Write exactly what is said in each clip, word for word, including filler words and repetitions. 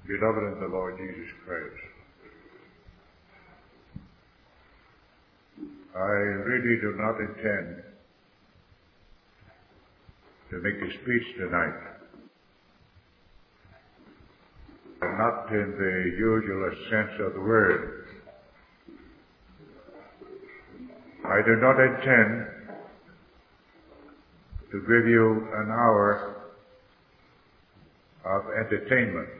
Beloved in the Lord Jesus Christ, I really do not intend to make a speech tonight, not in the usual sense of the word. I do not intend to give you an hour of entertainment.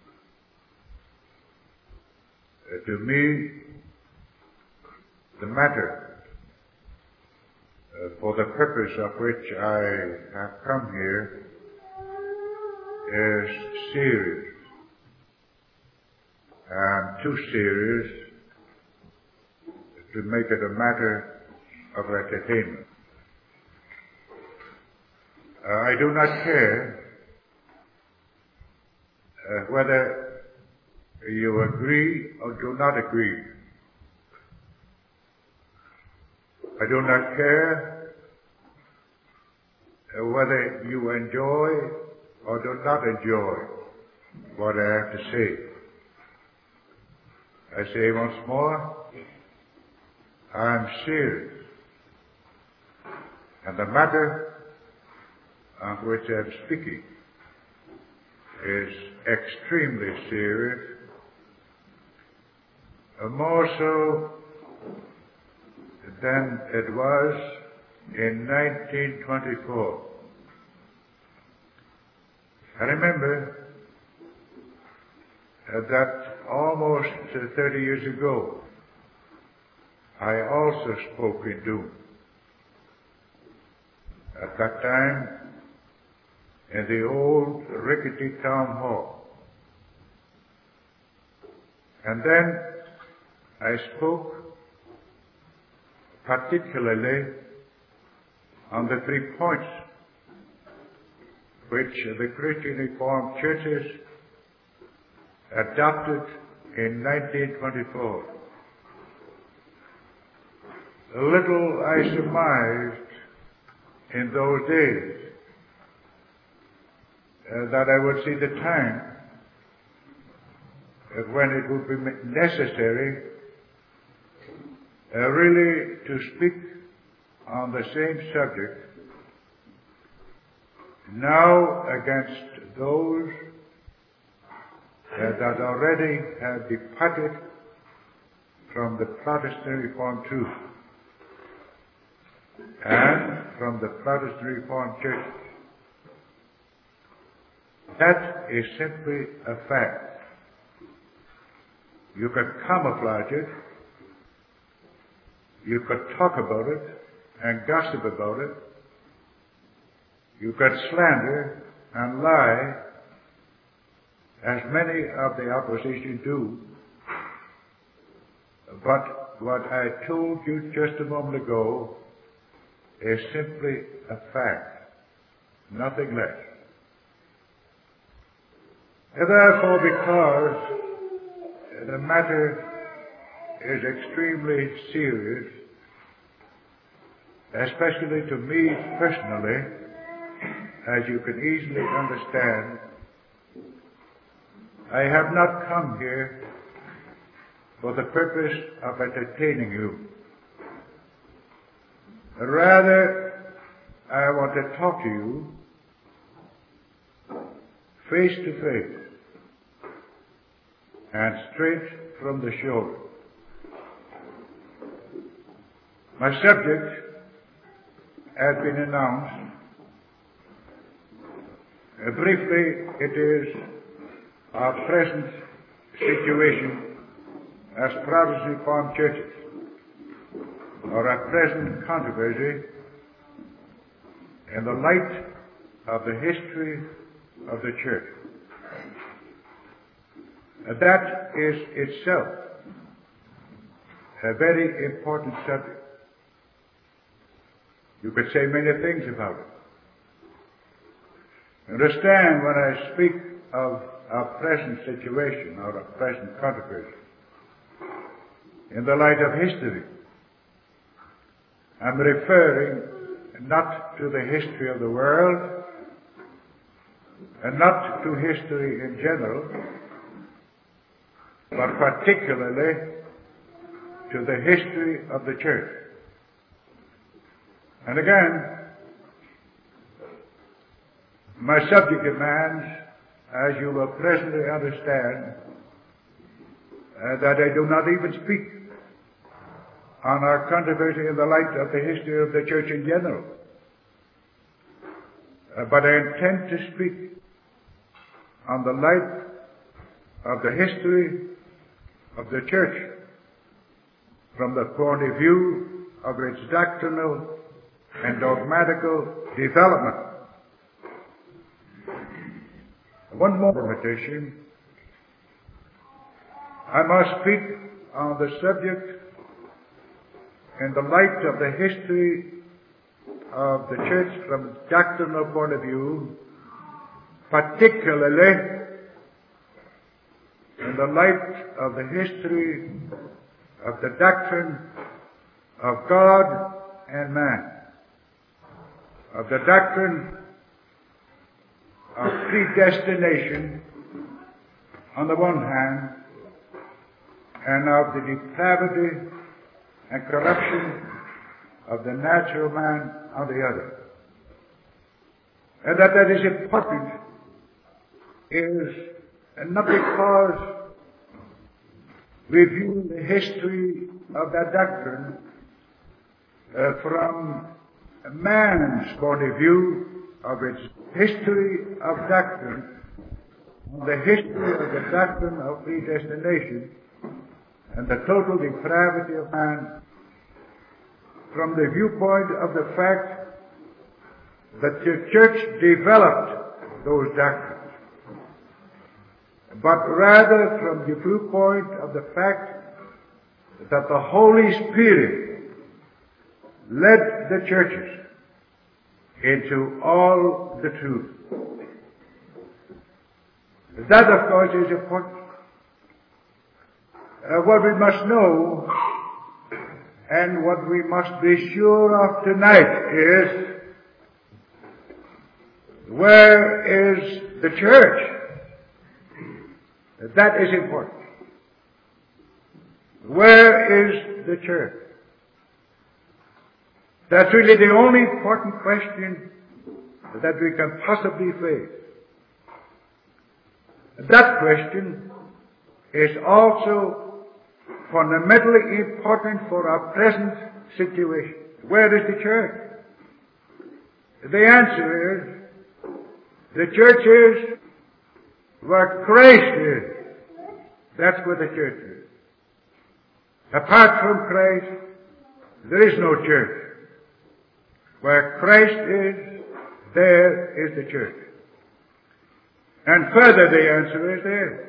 Uh, to me, the matter uh, for the purpose of which I have come here is serious, and too serious to make it a matter of entertainment. Uh, I do not care uh, whether you agree or do not agree. I do not care uh, whether you enjoy or do not enjoy what I have to say. I say once more, I am serious, and the matter on which I am speaking is extremely serious, and more so than it was in nineteen twenty-four. I remember uh, that almost uh, thirty years ago, I also spoke in Doon. At that time, in the old rickety town hall. And then I spoke particularly on the three points which the Christian Reformed churches adopted in nineteen twenty-four. Little I surmised in those days uh, that I would see the time uh, when it would be necessary uh, really to speak on the same subject, now against those uh, that already have departed from the Protestant Reformed truth and from the Protestant Reformed Church. That is simply a fact. You could camouflage it, you could talk about it and gossip about it, you could slander and lie, as many of the opposition do. But what I told you just a moment ago is simply a fact, nothing less. And therefore, because the matter is extremely serious, especially to me personally, as you can easily understand, I have not come here for the purpose of entertaining you. Rather, I want to talk to you face to face and straight from the shoulder. My subject has been announced. Uh, briefly, it is our present situation as Protestant Reformed churches, or our present controversy in the light of the history of the church. Uh, that is itself a very important subject. You could say many things about it. Understand, when I speak of our present situation or our present controversy in the light of history, I'm referring not to the history of the world and not to history in general, but particularly to the history of the church. And again, my subject demands, as you will presently understand, uh, that I do not even speak on our controversy in the light of the history of the church in general. Uh, but I intend to speak on the light of the history of the church from the point of view of its doctrinal and dogmatical development. One more limitation. I must speak on the subject in the light of the history of the church from a doctrinal point of view, particularly in the light of the history of the doctrine of God and man, of the doctrine of predestination on the one hand, and of the depravity and corruption of the natural man on the other. And that that is important is not because we view the history of that doctrine uh, from man's point of view of its history of doctrine, the history of the doctrine of predestination, and the total depravity of man from the viewpoint of the fact that the church developed those doctrines, but rather from the viewpoint of the fact that the Holy Spirit led the churches into all the truth. That, of course, is important. Uh, what we must know and what we must be sure of tonight is, where is the church? That is important. Where is the church? That's really the only important question that we can possibly face. That question is also fundamentally important for our present situation. Where is the church? The answer is, the church is where Christ is. That's where the church is. Apart from Christ, there is no church. Where Christ is, there is the church. And further, the answer is there.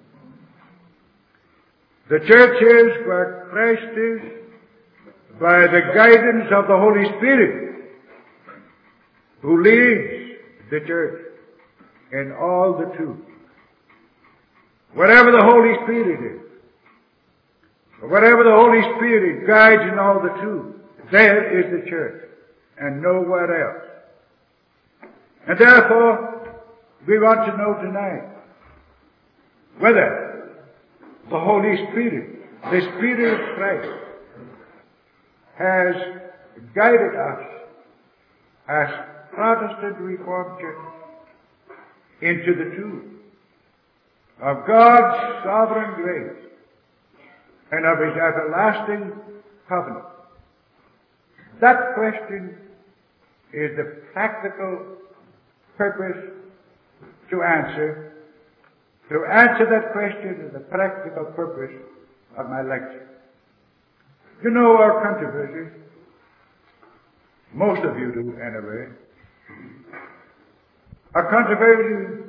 The church is where Christ is by the guidance of the Holy Spirit, who leads the church in all the truth. Wherever the Holy Spirit is, wherever the Holy Spirit guides in all the truth, there is the church, and nowhere else. And therefore, we want to know tonight whether the Holy Spirit, the Spirit of Christ, has guided us as Protestant Reformed Church into the truth of God's sovereign grace and of His everlasting covenant. That question is the practical purpose to answer. To answer that question is the practical purpose of my lecture. You know our controversy. Most of you do, anyway. Our controversy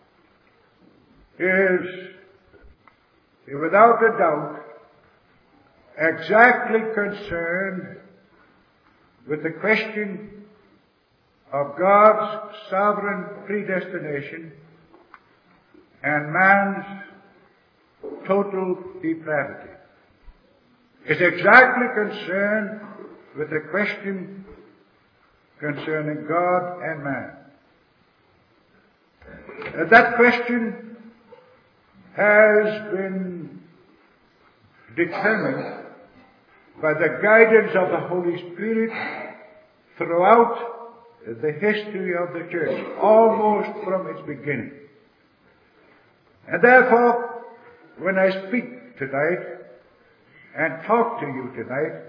is, without a doubt, exactly concerned with the question of God's sovereign predestination and man's total depravity. It's exactly concerned with the question concerning God and man. Uh, that question has been determined by the guidance of the Holy Spirit throughout the history of the church, almost from its beginning. And therefore, when I speak tonight and talk to you tonight,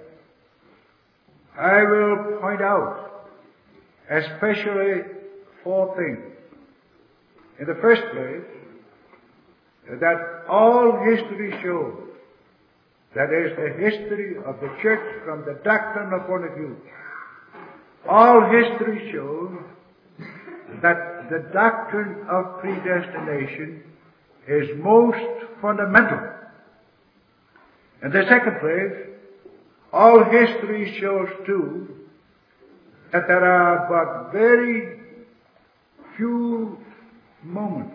I will point out especially four things. In the first place, that all history shows, that is the history of the church from the doctrinal point of view, all history shows that the doctrine of predestination is most fundamental. In the second place, all history shows too that there are but very few moments,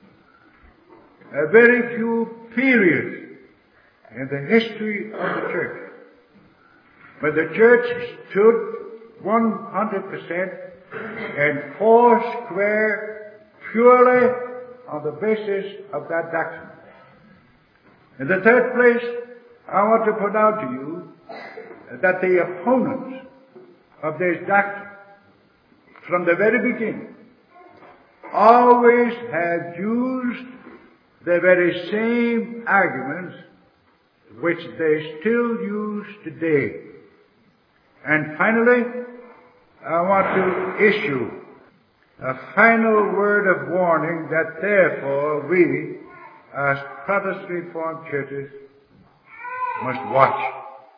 a very few periods in the history of the church when the church stood one hundred percent and four square purely on the basis of that doctrine. In the third place, I want to point out to you that the opponents of this doctrine from the very beginning always have used the very same arguments which they still use today. And finally, I want to issue a final word of warning that therefore we, as Protestant Reformed churches, must watch.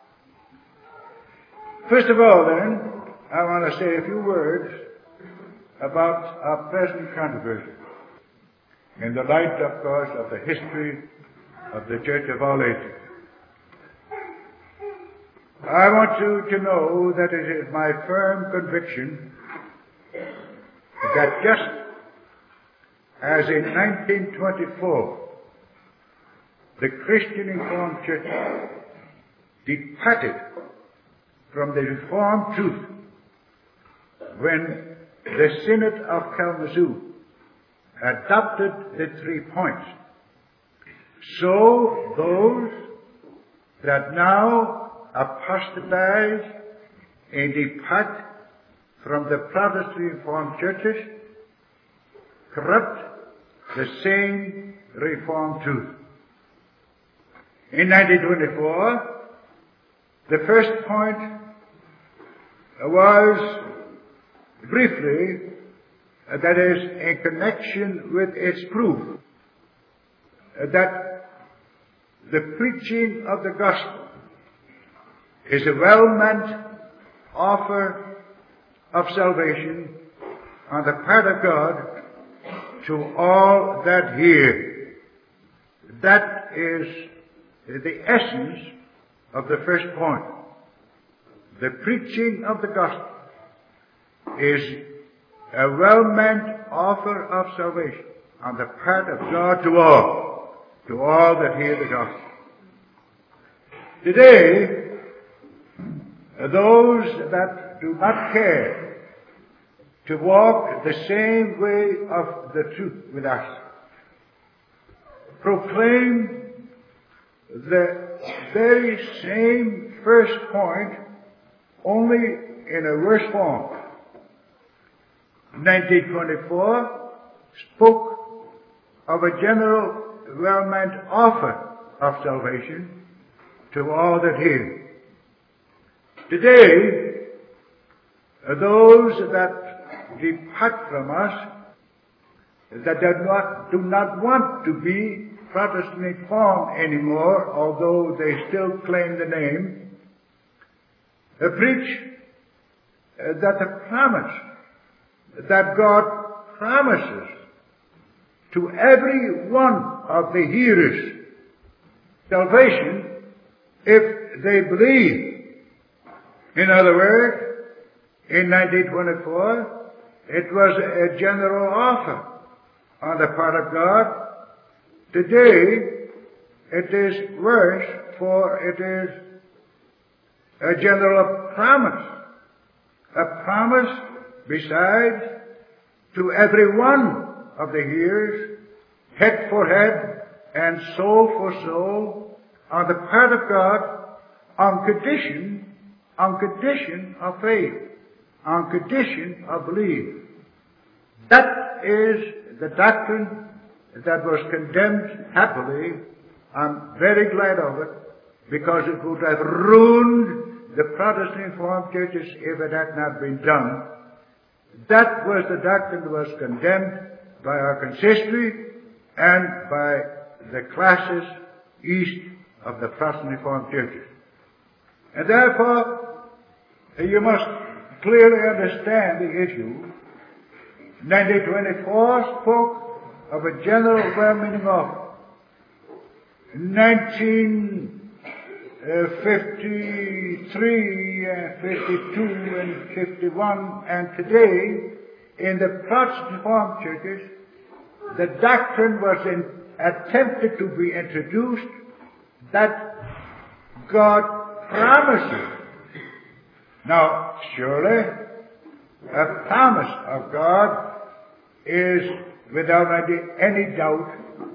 First of all then, I want to say a few words about our present controversy in the light, of course, of the history of the Church of all ages. I want you to know that it is my firm conviction that just as in nineteen twenty-four the Christian Reformed Church departed from the Reformed truth when the Synod of Kalamazoo adopted the three points, so those that now apostatize and depart from the Protestant Reformed churches corrupt the same Reformed truth. In nineteen twenty-four, the first point was briefly, uh, that is, in connection with its proof, uh, that the preaching of the gospel is a well-meant offer of salvation on the part of God to all that hear. That is the essence of the first point. The preaching of the gospel is a well-meant offer of salvation on the part of God to all, to all that hear the gospel. Today, those that do not care to walk the same way of the truth with us proclaim the very same first point, only in a worse form. nineteen twenty-four spoke of a general well-meant offer of salvation to all that hear. Today, those that depart from us, that do not, do not want to be Protestant Reformed anymore, although they still claim the name, uh, preach uh, that the promise that God promises to every one of the hearers salvation if they believe. In other words, in nineteen twenty-four, it was a general offer on the part of God. Today, it is worse, for it is a general promise. A promise, besides, to every one of the hearers, head for head and soul for soul, on the part of God on condition, on condition of faith, on condition of belief. That is the doctrine that was condemned happily. I'm very glad of it, because it would have ruined the Protestant Reformed churches if it had not been done. That was the doctrine that was condemned by our consistory and by the classes east of the Protestant Reformed churches. And therefore, you must clearly understand the issue. nineteen twenty-four spoke of a general well-meaning offer. nineteen fifty-three, uh, fifty-two, and fifty-one, and today, in the Protestant Reformed churches, the doctrine was in, attempted to be introduced that God promises. Now, surely, a promise of God is, without any, any doubt,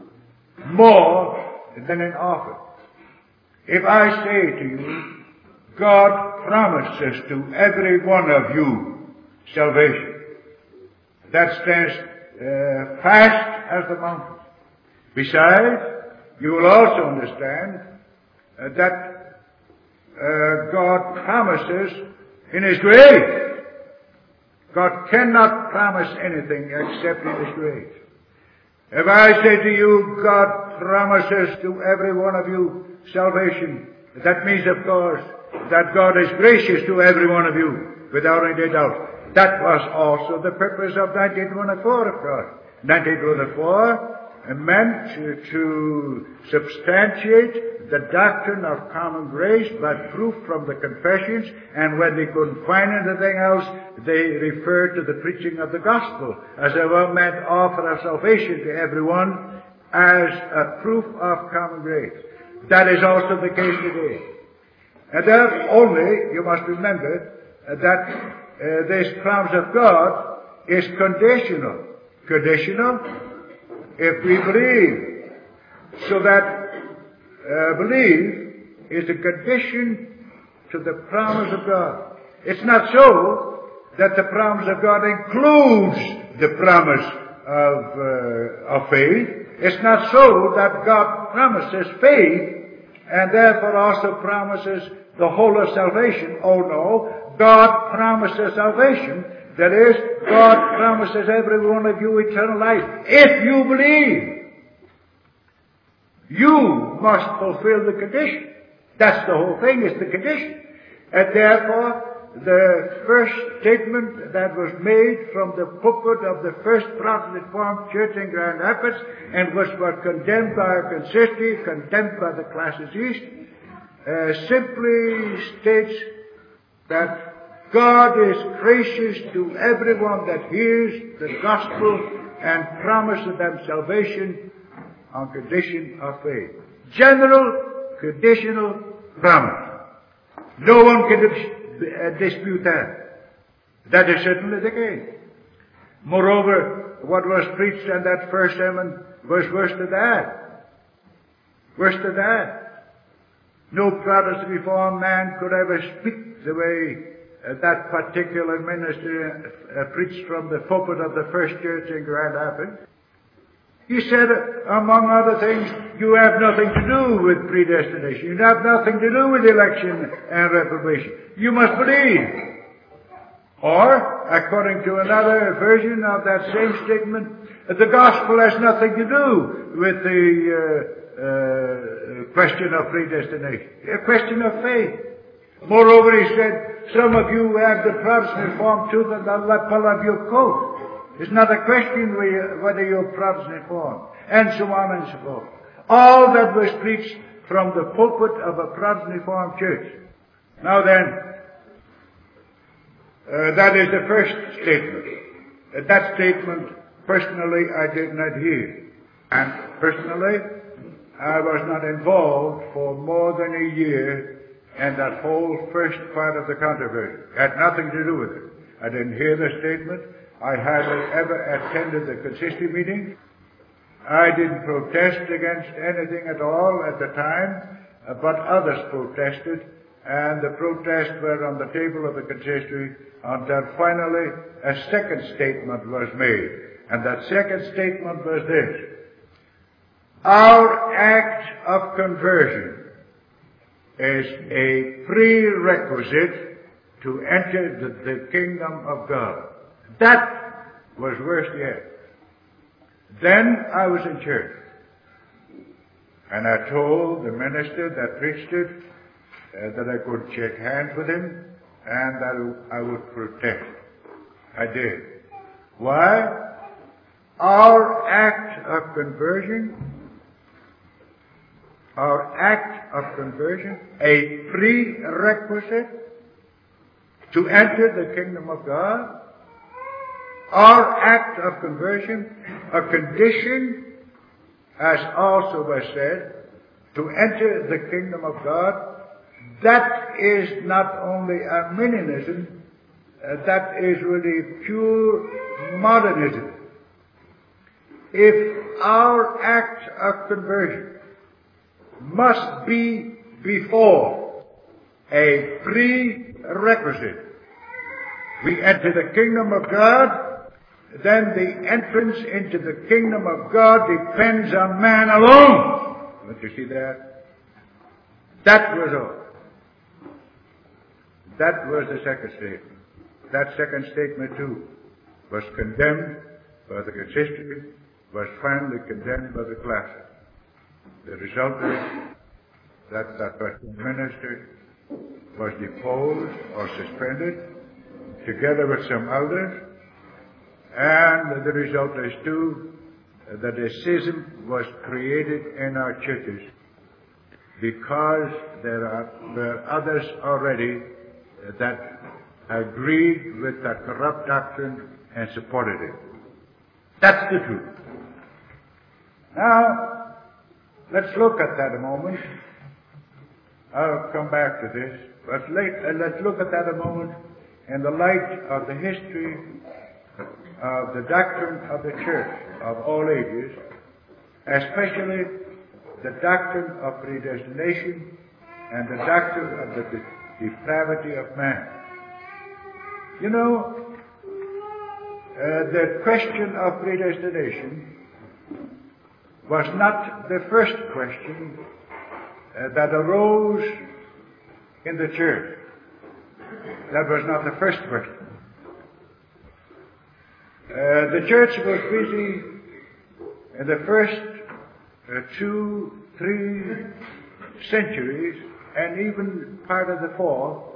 more than an offer. If I say to you, God promises to every one of you salvation, that stands uh, fast as the mountain. Besides, you will also understand uh, that uh, God promises in His grace. God cannot promise anything except in His grace. If I say to you, God promises to every one of you salvation, that means, of course, that God is gracious to every one of you, without any doubt. That was also the purpose of nineteen twenty-four, of course. nineteen twenty-four meant to, to substantiate the doctrine of common grace by proof from the confessions, and when they couldn't find anything else, they referred to the preaching of the gospel as a well-meant offer of salvation to everyone as a proof of common grace. That is also the case today. And then only, you must remember, uh, that uh, this promise of God is conditional. Conditional if we believe. So that uh, belief is a condition to the promise of God. It's not so that the promise of God includes the promise of, uh, of faith. It's not so that God promises faith and therefore also promises the whole of salvation. Oh no, God promises salvation. That is, God promises every one of you eternal life. If you believe, you must fulfill the condition. That's the whole thing, is the condition. And therefore, the first statement that was made from the pulpit of the first Protestant Reformed Church in Grand Rapids, and which was condemned by our consistory, condemned by the classes east, uh, simply states that God is gracious to everyone that hears the gospel and promises them salvation on condition of faith. General, conditional promise. No one can dis- dispute that. That is certainly the case. Moreover, what was preached in that first sermon was worse than that. Worse than that. No Protestant Reformed man could ever speak the way Uh, that particular minister uh, preached from the pulpit of the first church in Grand Rapids. He said, uh, among other things, you have nothing to do with predestination. You have nothing to do with election and reprobation. You must believe. Or, according to another version of that same statement, the gospel has nothing to do with the uh, uh, question of predestination. A question of faith. Moreover, he said, some of you have the Protestant Reformed tooth on the lapel of your coat. It's not a question whether you're Protestant Reformed, and so on and so forth. All that was preached from the pulpit of a Protestant Reformed church. Now then, uh, that is the first statement. Uh, that statement, personally, I did not hear. And personally, I was not involved for more than a year and that whole first part of the controversy. It had nothing to do with it. I didn't hear the statement. I hardly ever attended the consistory meeting. I didn't protest against anything at all at the time. uh, but others protested, and the protests were on the table of the consistory until finally a second statement was made. And that second statement was this: our act of conversion is a prerequisite to enter the, the kingdom of God. That was worse yet. Then I was in church, and I told the minister that preached it uh, that I could shake hands with him and that I would protest. I did. Why? Our act of conversion, our act of conversion, a prerequisite to enter the kingdom of God. Our act of conversion, a condition, as also was said, to enter the kingdom of God. That is not only Arminianism, uh, that is really pure modernism. If our act of conversion must be before a prerequisite, we enter the kingdom of God, then the entrance into the kingdom of God depends on man alone. Don't you see that? That was all. That was the second statement. That second statement too was condemned by the consistory, was finally condemned by the classis. The result is that that Presbyterian minister was deposed or suspended together with some others, and the result is too that a schism was created in our churches because there are there are others already that agreed with that corrupt doctrine and supported it. That's the truth. Now, let's look at that a moment. I'll come back to this, but let's look at that a moment in the light of the history of the doctrine of the church of all ages, especially the doctrine of predestination and the doctrine of the depravity of man. You know, uh, the question of predestination was not the first question uh, that arose in the church. That was not the first question. Uh, the church was busy in the first uh, two, three centuries, and even part of the fourth,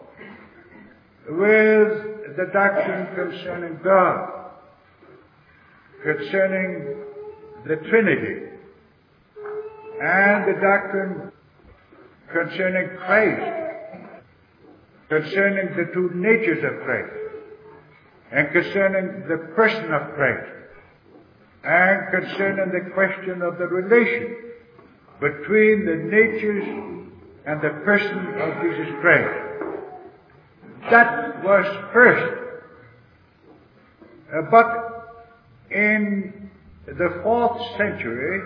with the doctrine concerning God, concerning the Trinity, and the doctrine concerning Christ, concerning the two natures of Christ, and concerning the person of Christ, and concerning the question of the relation between the natures and the person of Jesus Christ. That was first. Uh, but in the fourth century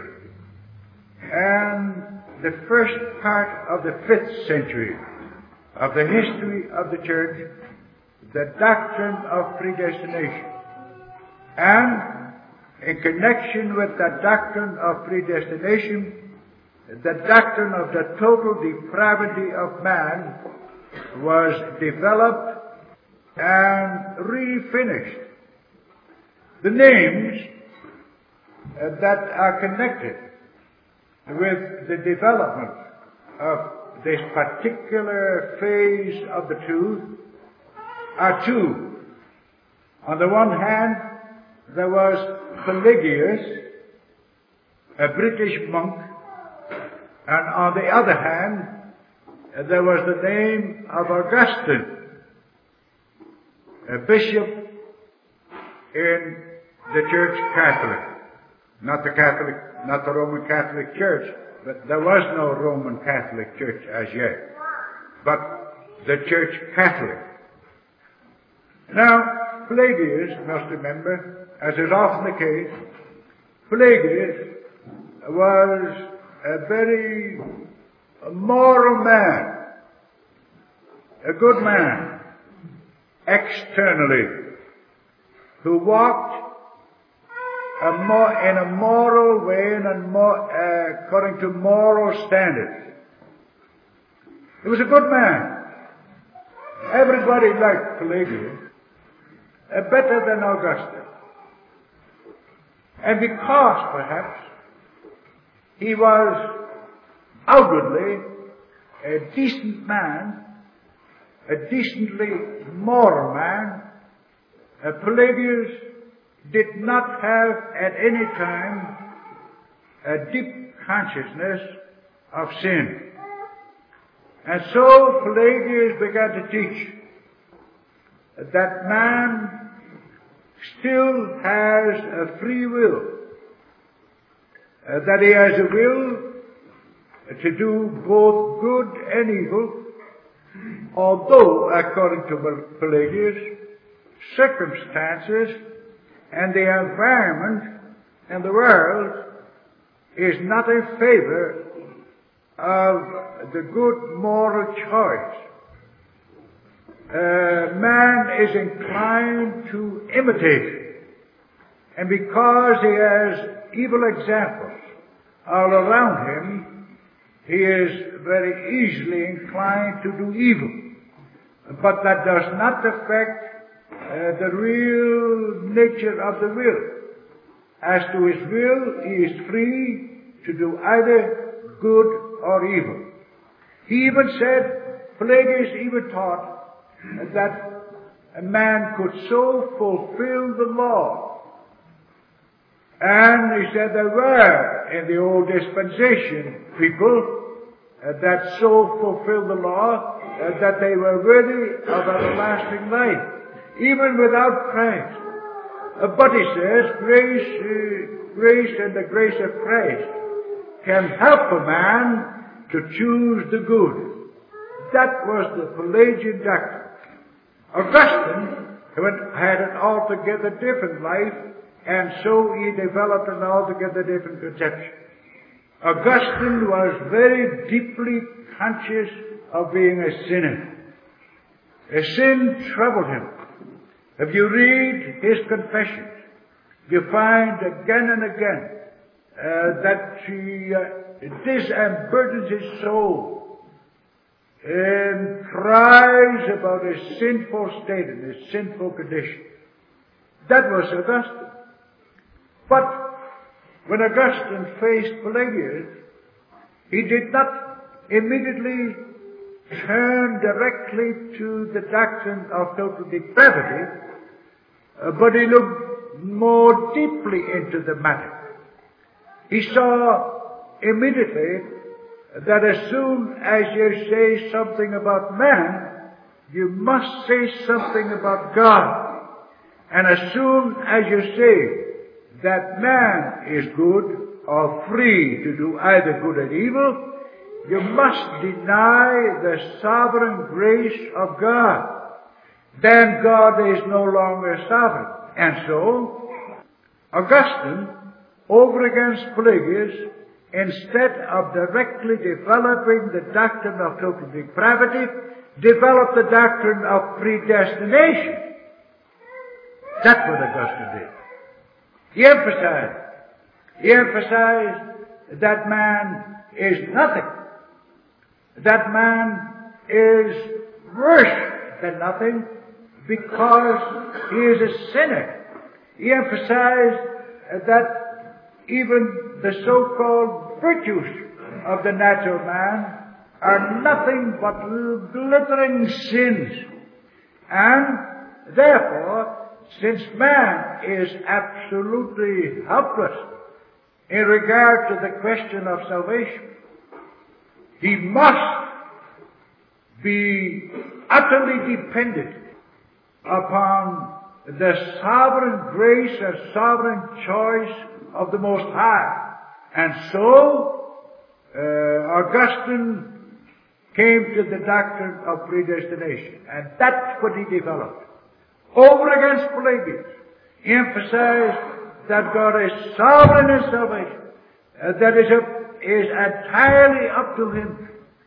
and the first part of the fifth century of the history of the church, the doctrine of predestination, and in connection with that doctrine of predestination, the doctrine of the total depravity of man was developed and really finished. The names uh, that are connected with the development of this particular phase of the truth are two. On the one hand, there was Pelagius, a British monk, and on the other hand, there was the name of Augustine, a bishop in the Church Catholic. Not the Catholic, not the Roman Catholic Church, but there was no Roman Catholic Church as yet, but the Church Catholic. Now, Pelagius, you must remember, as is often the case, Pelagius was a very a moral man, a good man, externally, who walked a more, in a moral way and a more, uh, according to moral standards. He was a good man. Everybody liked Pelagius uh, better than Augustine. And because, perhaps, he was outwardly a decent man, a decently moral man, uh, Pelagius did not have at any time a deep consciousness of sin. And so Pelagius began to teach that man still has a free will, uh, that he has a will to do both good and evil, although, according to Pelagius, circumstances and the environment and the world is not in favor of the good moral choice. Uh, man is inclined to imitate, and because he has evil examples all around him, he is very easily inclined to do evil. But that does not affect uh, the real nature of the will. As to his will, he is free to do either good or evil. He even said, Pelagius even taught that a man could so fulfill the law. And he said there were in the old dispensation people uh, that so fulfilled the law uh, that they were worthy of everlasting life, even without Christ. Uh, but he says, grace, uh, grace and the grace of Christ can help a man to choose the good. That was the Pelagian doctrine. Augustine had an altogether different life, and so he developed an altogether different conception. Augustine was very deeply conscious of being a sinner. A sin troubled him. If you read his confessions, you find again and again uh, that he, uh, this unburdens his soul and cries about his sinful state and his sinful condition. That was Augustine. But when Augustine faced Pelagius, he did not immediately turn directly to the doctrine of total depravity, uh, but he looked more deeply into the matter. He saw immediately that as soon as you say something about man, you must say something about God. And as soon as you say that man is good or free to do either good and evil, you must deny the sovereign grace of God. Then God is no longer sovereign. And so, Augustine, over against Pelagius, instead of directly developing the doctrine of total depravity, developed the doctrine of predestination. That's what Augustine did. He emphasized, he emphasized that man is nothing. That man is worse than nothing because he is a sinner. He emphasized that even the so-called virtues of the natural man are nothing but glittering sins. And therefore, since man is absolutely helpless in regard to the question of salvation, he must be utterly dependent upon the sovereign grace and sovereign choice of the Most High. And so, uh, Augustine came to the doctrine of predestination. And that's what he developed. Over against Pelagius, he emphasized that God is sovereign in salvation. Uh, that is, a, is entirely up to him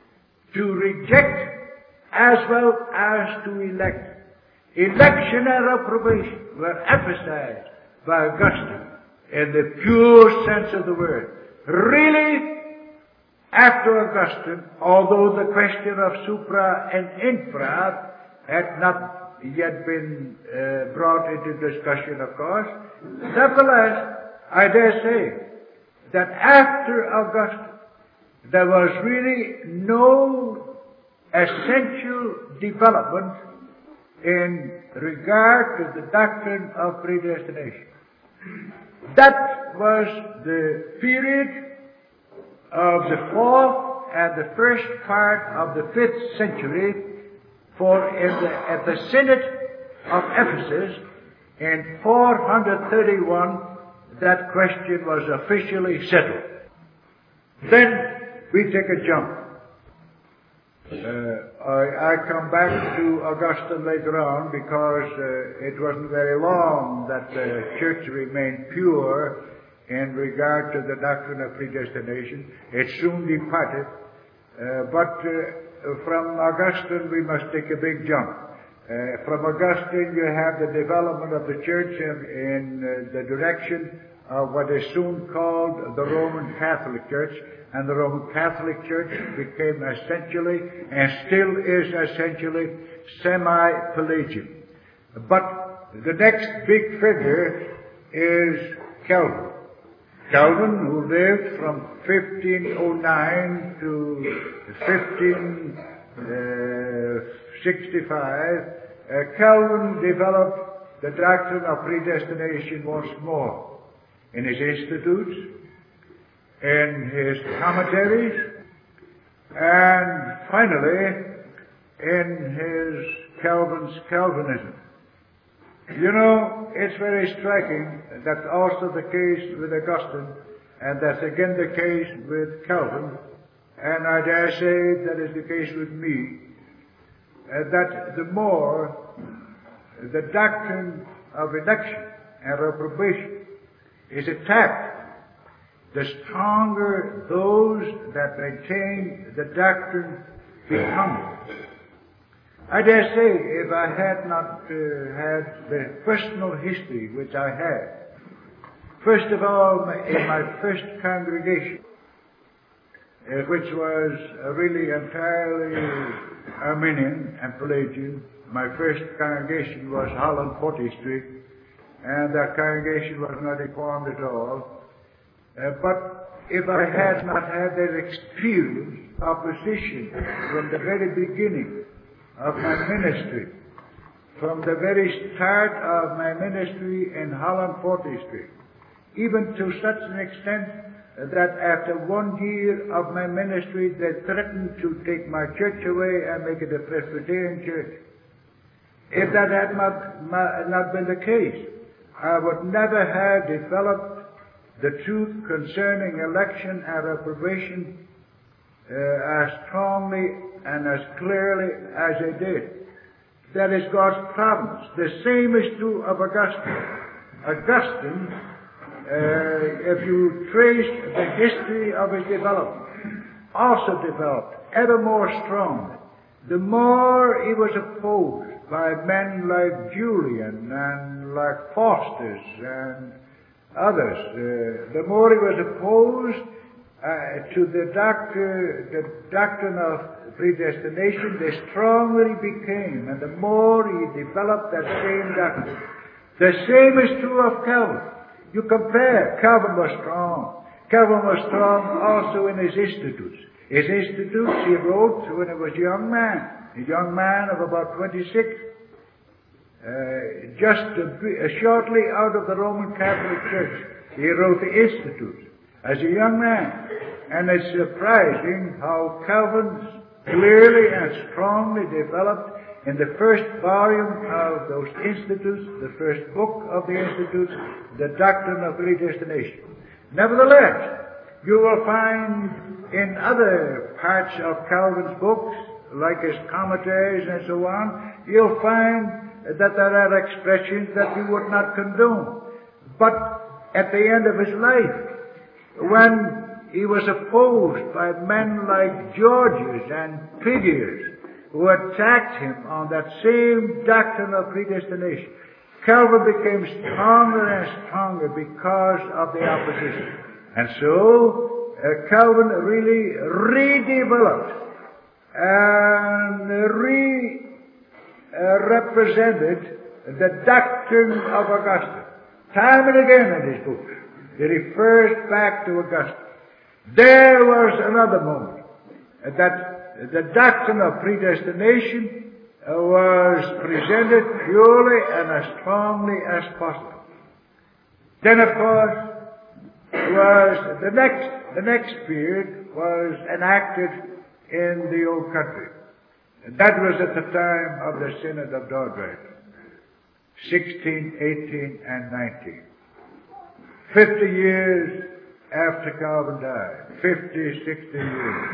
to reject as well as to elect. Election and reprobation were emphasized by Augustine in the pure sense of the word. Really, after Augustine, although the question of supra and infra had not yet been uh, brought into discussion, of course, nevertheless, I dare say that after Augustine, there was really no essential development in regard to the doctrine of predestination. That was the period of the fourth and the first part of the fifth century, for in the, at the Synod of Ephesus in four thirty-one, that question was officially settled. Then we take a jump. Uh, I, I come back to Augustine later on because uh, it wasn't very long that the church remained pure in regard to the doctrine of predestination. It soon departed. Uh, but uh, from Augustine we must take a big jump. Uh, from Augustine you have the development of the church in, in uh, the direction of what is soon called the Roman Catholic Church. And the Roman Catholic Church became essentially, and still is essentially, semi-Pelagian. But the next big figure is Calvin. Calvin, who lived from fifteen oh nine to fifteen sixty-five, uh, Calvin developed the doctrine of predestination once more in his Institutes, in his commentaries, and finally in his Calvin's Calvinism. You know, it's very striking. That's also the case with Augustine, and that's again the case with Calvin, and I dare say that is the case with me, uh, that the more the doctrine of election and reprobation is attacked, the stronger those that maintain the doctrine become. I dare say, if I had not uh, had the personal history which I had, first of all, in my first congregation, uh, which was uh, really entirely Arminian and Pelagian, my first congregation was Holland fortieth Street, and that congregation was not reformed at all. Uh, but if I had not had that experience, opposition from the very beginning of my ministry, from the very start of my ministry in Holland fortieth Street, even to such an extent that after one year of my ministry they threatened to take my church away and make it a Presbyterian church. If that had not, not been the case, I would never have developed the truth concerning election and reprobation uh, as strongly and as clearly as I did. That is God's providence. The same is true of Augustine. Augustine, uh, if you trace the history of his development, also developed ever more strongly. The more he was opposed by men like Julian and like Faustus and others, uh, the more he was opposed uh, to the, doctor, the doctrine of predestination, the stronger he became, and the more he developed that same doctrine. The same is true of Calvin. You compare, Calvin was strong. Calvin was strong also in his Institutes. His Institutes he wrote when he was a young man, a young man of about twenty-six. Uh, just a, uh, shortly out of the Roman Catholic Church, he wrote the Institutes as a young man. And it's surprising how Calvin clearly and strongly developed in the first volume of those Institutes, the first book of the Institutes, the doctrine of predestination. Nevertheless, you will find in other parts of Calvin's books, like his commentaries and so on, you'll find that there are expressions that we would not condone. But at the end of his life, when he was opposed by men like Georgius and Pyrrhus, who attacked him on that same doctrine of predestination. Calvin became stronger and stronger because of the opposition. And so, uh, Calvin really redeveloped and re-represented the doctrine of Augustine. Time and again in his books, he refers back to Augustine. There was another moment that the doctrine of predestination was presented purely and as strongly as possible. Then, of course, was the next the next period was enacted in the old country. And that was at the time of the Synod of Dordrecht, sixteen, eighteen, and nineteen. Fifty years after Calvin died. Fifty, sixty years.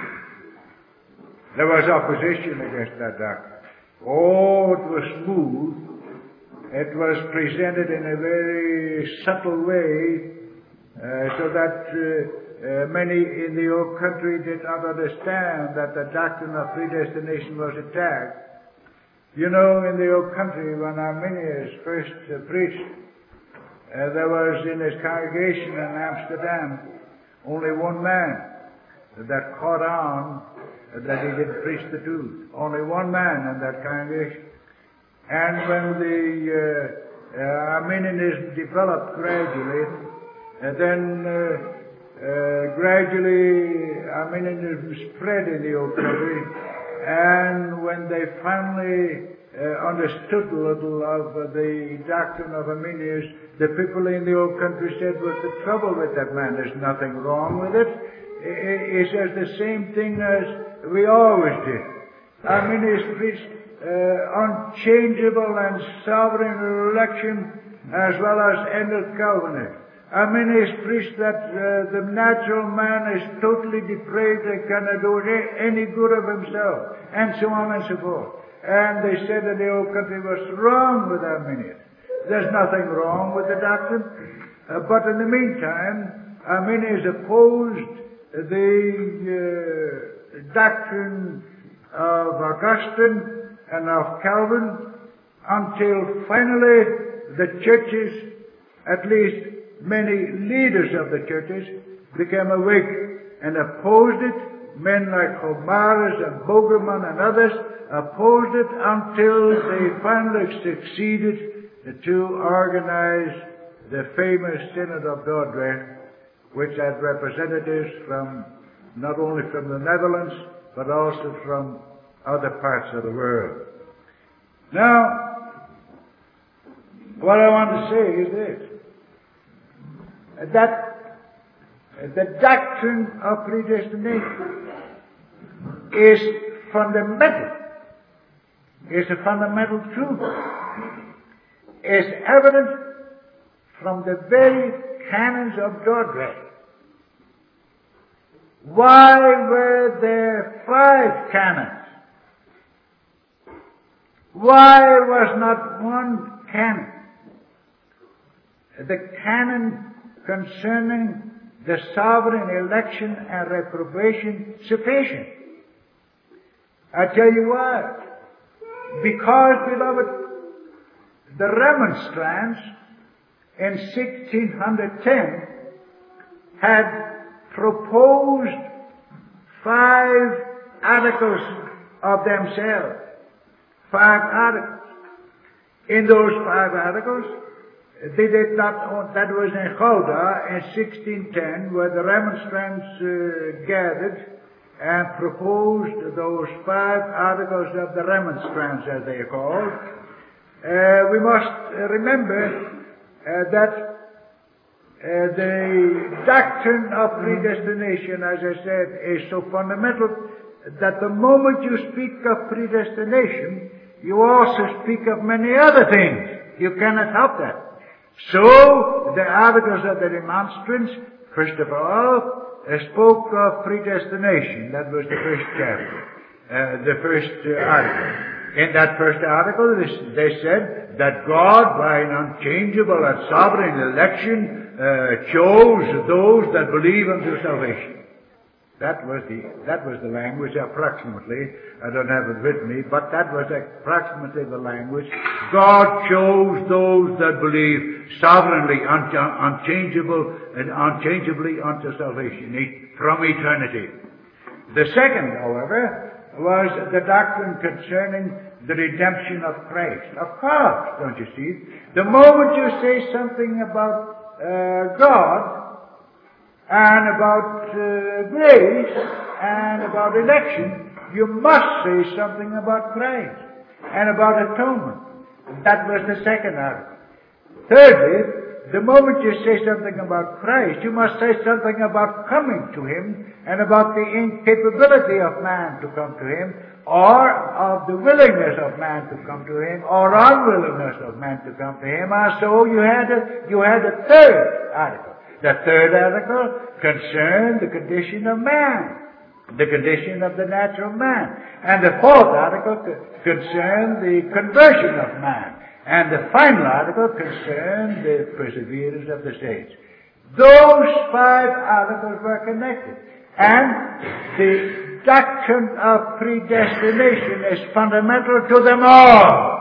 There was opposition against that doctrine. Oh, it was smooth. It was presented in a very subtle way, uh, so that uh, uh, many in the old country did not understand that the doctrine of predestination was attacked. You know, in the old country, when Arminius first uh, preached, uh, there was in his congregation in Amsterdam only one man that caught on that he didn't preach the truth. Only one man in that congregation. And when the uh, uh, Arminianism developed gradually, and then uh, uh, gradually Arminianism spread in the old country, and when they finally uh, understood a little of uh, the doctrine of Arminius, the people in the old country said, "What's the trouble with that man? There's nothing wrong with it. He says the same thing as we always did." Arminius preached uh, unchangeable and sovereign election as well as ended Calvinism. Arminius preached that uh, the natural man is totally depraved and cannot do any good of himself, and so on and so forth. And they said that the old country was wrong with Arminius. There's nothing wrong with the doctrine. Uh, but in the meantime, Arminius opposed the uh, doctrine of Augustine and of Calvin until finally the churches, at least many leaders of the churches, became awake and opposed it. Men like Homarus and Bogerman and others opposed it until they finally succeeded to organize the famous Synod of Dordrecht, which had representatives from not only from the Netherlands, but also from other parts of the world. Now, what I want to say is this, that the doctrine of predestination is fundamental, is a fundamental truth, is evident from the very canons of Dordrecht. Why were there five canons? Why was not one canon? The canon concerning the sovereign election and reprobation sufficient. I tell you why. Because, beloved, the Remonstrants in sixteen ten had proposed five articles of themselves. Five articles. In those five articles, they did not, that was in Gouda in sixteen ten, where the Remonstrants uh, gathered and proposed those five articles of the Remonstrants, as they are called. Uh, we must remember uh, that Uh, the doctrine of predestination, as I said, is so fundamental that the moment you speak of predestination, you also speak of many other things. You cannot help that. So, the articles of the Remonstrance, first of all, uh, spoke of predestination. That was the first chapter, uh, the first uh, article. In that first article, they said that God, by an unchangeable and sovereign election, uh, chose those that believe unto salvation. That was the, that was the language approximately. I don't have it with me, but that was approximately the language. God chose those that believe sovereignly, un- unchangeable, and unchangeably unto salvation from eternity. The second, however, was the doctrine concerning the redemption of Christ. Of course, don't you see? The moment you say something about uh, God, and about uh, grace, and about election, you must say something about Christ, and about atonement. That was the second article. Thirdly, the moment you say something about Christ, you must say something about coming to Him, and about the incapability of man to come to Him, or of the willingness of man to come to Him, or unwillingness of man to come to Him. And so you had a, you had a third article. The third article concerned the condition of man, the condition of the natural man. And the fourth article concerned the conversion of man. And the final article concerned the perseverance of the saints. Those five articles were connected. And the doctrine of predestination is fundamental to them all.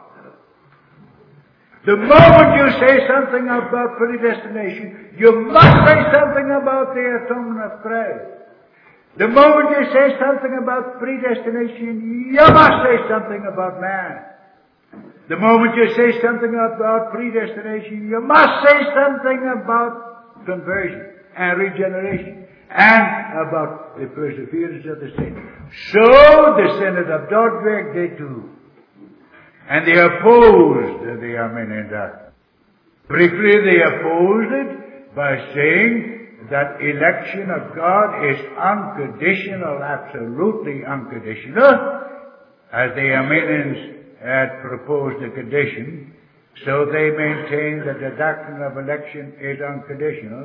The moment you say something about predestination, you must say something about the atonement of Christ. The moment you say something about predestination, you must say something about man. The moment you say something about predestination, you must say something about conversion and regeneration and about the perseverance of the saints. So the Synod of Dordrecht did too. And they opposed the Arminian doctrine. Briefly, they opposed it by saying that election of God is unconditional, absolutely unconditional, as the Arminians had proposed a condition. So they maintain that the doctrine of election is unconditional.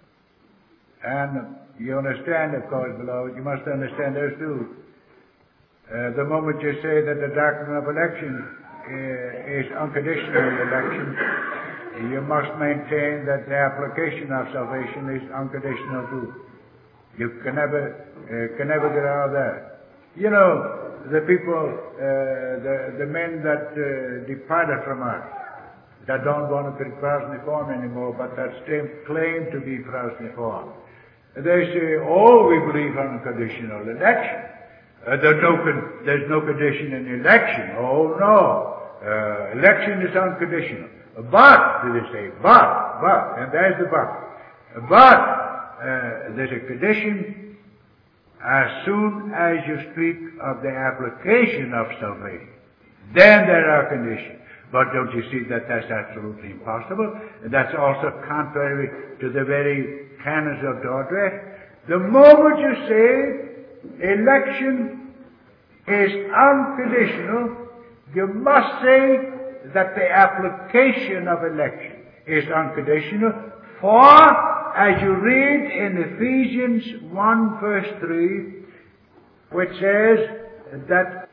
And you understand, of course, beloved, you must understand those too. Uh, the moment you say that the doctrine of election is unconditional election, you must maintain that the application of salvation is unconditional too. You can never, uh, can never get out of that. You know, the people, uh, the, the men that uh, departed from us, that don't want to be Protestant anymore, but that still claim to be Protestant, they say, oh, we believe unconditional election. Uh, there's no con- there's no condition in election. Oh no, uh, election is unconditional. But they say, but, but, and there's the but. But uh, there's a condition as soon as you speak of the application of salvation. Then there are conditions. But don't you see that that's absolutely impossible? And that's also contrary to the very canons of Dordrecht. The moment you say election is unconditional, you must say that the application of election is unconditional. For, as you read in Ephesians one verse three, which says that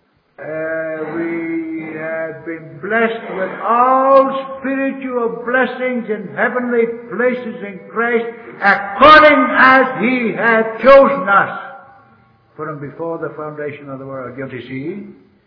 uh, we have been blessed with all spiritual blessings in heavenly places in Christ, according as He had chosen us from before the foundation of the world. Don't you see?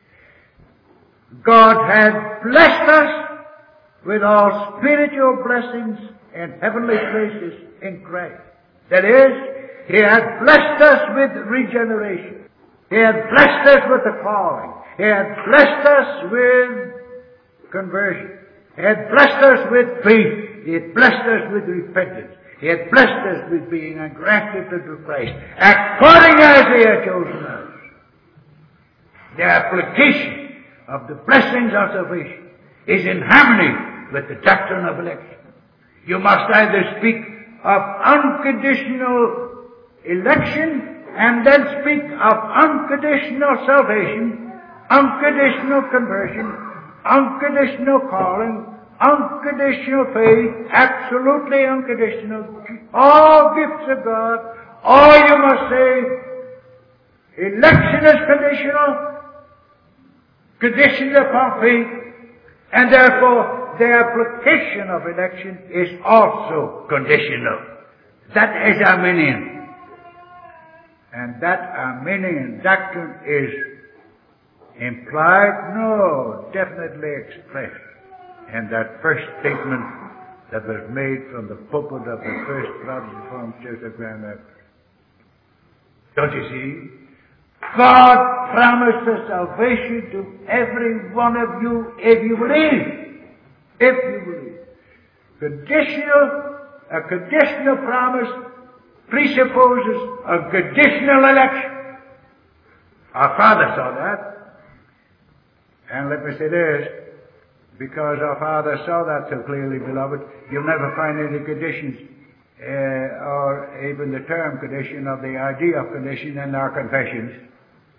God had blessed us with all spiritual blessings in heavenly places in Christ. That is, He had blessed us with regeneration. He had blessed us with the calling. He had blessed us with conversion. He had blessed us with faith. He had blessed us with repentance. He had blessed us with being engrafted into Christ, according as He had chosen us. The application of the blessings of salvation is in harmony with the doctrine of election. You must either speak of unconditional election and then speak of unconditional salvation, unconditional conversion, unconditional calling, unconditional faith, absolutely unconditional, all gifts of God. Or you must say, election is conditional, conditioned upon faith, and therefore the application of election is also conditional. That is Arminian. And that Arminian doctrine is implied, no, definitely expressed in that first statement that was made from the pulpit of the First Protestant Reformed Church of Grand Rapids. Don't you see? God promised the salvation to every one of you if you believe. If you believe. Conditional, a conditional promise presupposes a conditional election. Our Father saw that. And let me say this, because our Father saw that so clearly, beloved, you'll never find any conditions, uh, or even the term condition of the idea of condition in our confessions.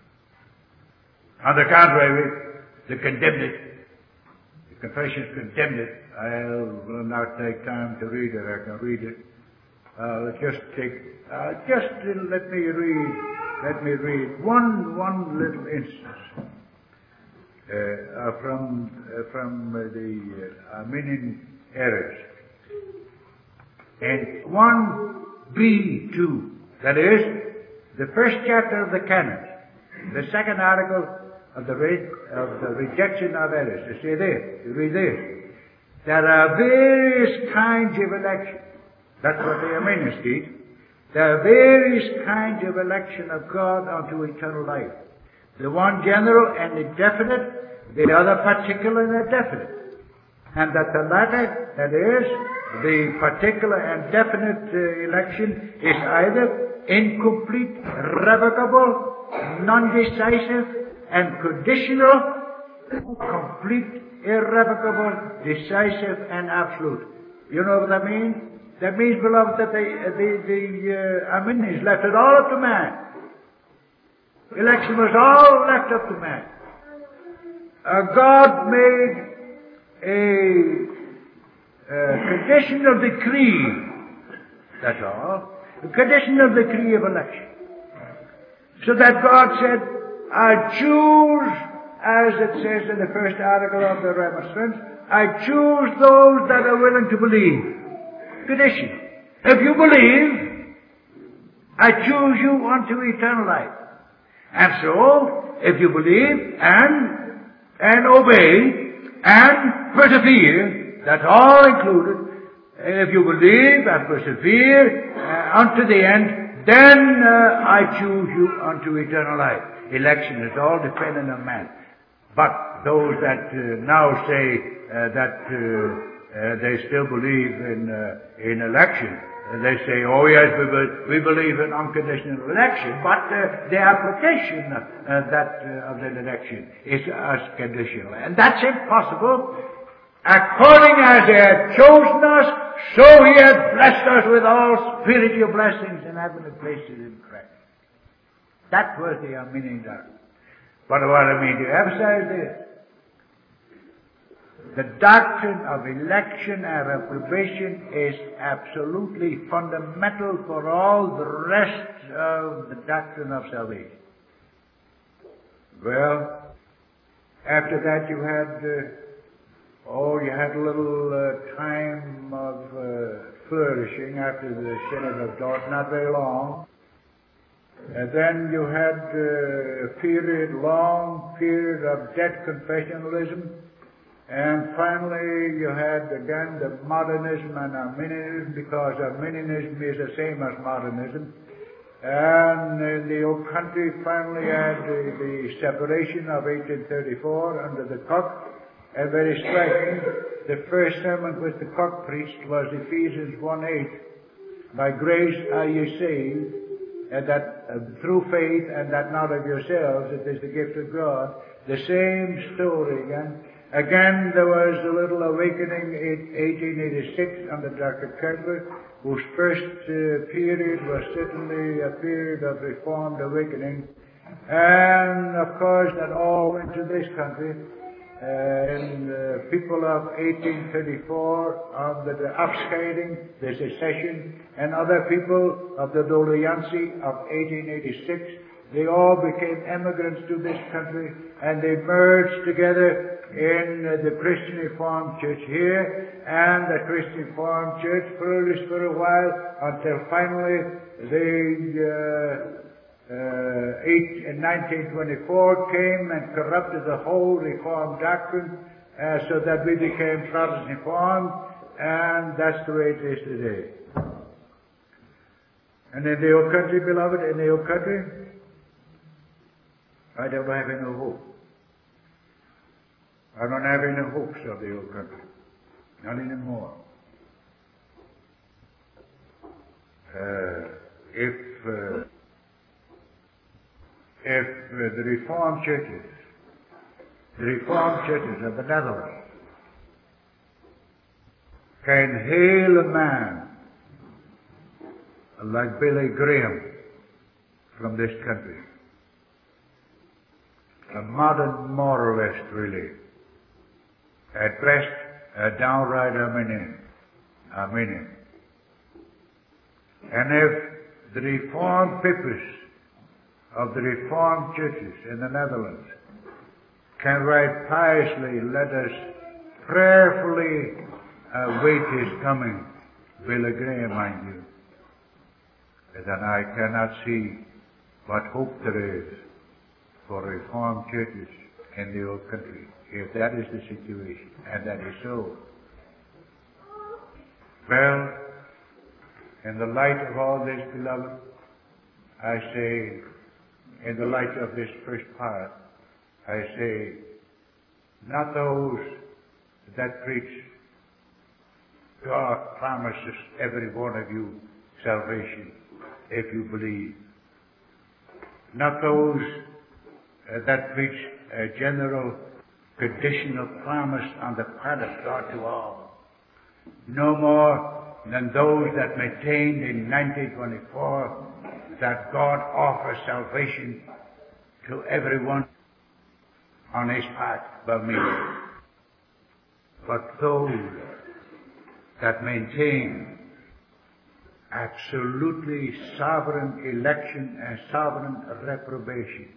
On the contrary, they condemned it. The confessions condemned it. I will not take time to read it. I can read it. Uh, just take, uh, just uh, let me read, let me read one, one little instance, uh, uh, from, uh, from uh, the uh, Arminian errors. In one B two, that is, the first chapter of the canon, the second article of the, re- of the rejection of errors, to say this, to read this, there are various kinds of election. That's what the Arminians teach. There are various kinds of election of God unto eternal life. The one general and indefinite, the other particular and indefinite. And that the latter, that is, the particular and definite uh, election, is either incomplete, revocable, non-decisive, and conditional, complete, irrevocable, decisive, and absolute. You know what that means? That means, beloved, that the, the, the uh, Arminians left it all up to man. Election was all left up to man. Uh, God made a, a conditional decree, that's all, a conditional decree of election. So that God said, I choose, as it says in the first article of the Remonstrance, I choose those that are willing to believe. Condition. If you believe, I choose you unto eternal life. And so, if you believe and, and obey and persevere, that's all included. If you believe and persevere uh, unto the end, then uh, I choose you unto eternal life. Election is all dependent on man. But those that uh, now say uh, that uh, Uh, they still believe in uh, in election. Uh, they say, "Oh yes, we be, we believe in unconditional election," but uh, the application uh, that uh, of the election is as conditional, and that's impossible. According as He had chosen us, so He had blessed us with all spiritual blessings in heavenly places in Christ. That was the Arminian doctrine. But what I mean to emphasize this. The doctrine of election and reprobation is absolutely fundamental for all the rest of the doctrine of salvation. Well, after that you had, uh, oh, you had a little uh, time of uh, flourishing after the Synod of Dort, not very long. And then you had uh, a period, long period of dead confessionalism. And finally, you had again the modernism and Arminianism, because Arminianism is the same as modernism. And in the old country, finally had the, the separation of eighteen thirty-four under the Cock. And very striking, the first sermon which the Cock preached was Ephesians one eight. By grace are ye saved, and that uh, through faith, and that not of yourselves, it is the gift of God. The same story again. Again, there was a little awakening in eighteen eighty-six under Doctor Kepler, whose first uh, period was certainly a period of Reformed awakening. And, of course, that all went to this country. Uh, and uh, people of eighteen thirty-four, of the, the upscaling, the secession, and other people of the Doleancy of eighteen eighty-six, they all became immigrants to this country, and they merged together in uh, the Christian Reformed Church here, and the Christian Reformed Church flourished for a while until finally they uh, uh, eight, in nineteen twenty-four came and corrupted the whole Reformed doctrine uh, so that we became Protestant Reformed, and that's the way it is today. And in the old country, beloved, in the old country, I don't have any hope. I don't have any hopes of the old country. Not anymore. Uh, if uh, if uh, the Reformed churches, the Reformed churches of the Netherlands, can hail a man like Billy Graham from this country, a modern moralist really, at best a downright Arminian, Arminian. And if the Reformed papers of the Reformed churches in the Netherlands can write piously, let us prayerfully await his coming, Billy Graham, mind you, then I cannot see what hope there is for Reformed churches in the old country, if that is the situation, and that is so. Well, in the light of all this, beloved, I say, in the light of this first part, I say, not those that preach God promises every one of you salvation if you believe. Not those uh, that preach a general conditional promise on the part of God to all. No more than those that maintained in nineteen twenty-four that God offers salvation to everyone on his part by me. But those that maintain absolutely sovereign election and sovereign reprobation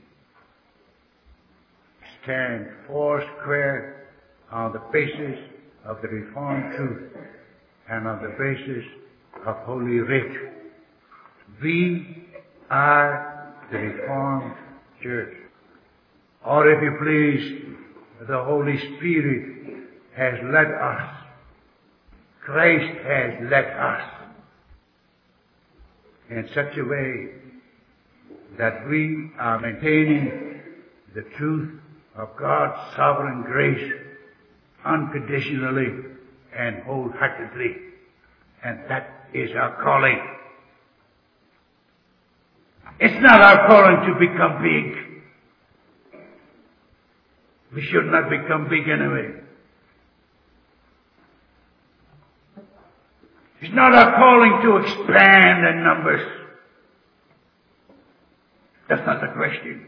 stand four square on the basis of the Reformed truth and on the basis of Holy Writ. We are the Reformed Church. Or if you please, the Holy Spirit has led us. Christ has led us in such a way that we are maintaining the truth of God's sovereign grace unconditionally and wholeheartedly. And that is our calling. It's not our calling to become big. We should not become big anyway. It's not our calling to expand in numbers. That's not the question.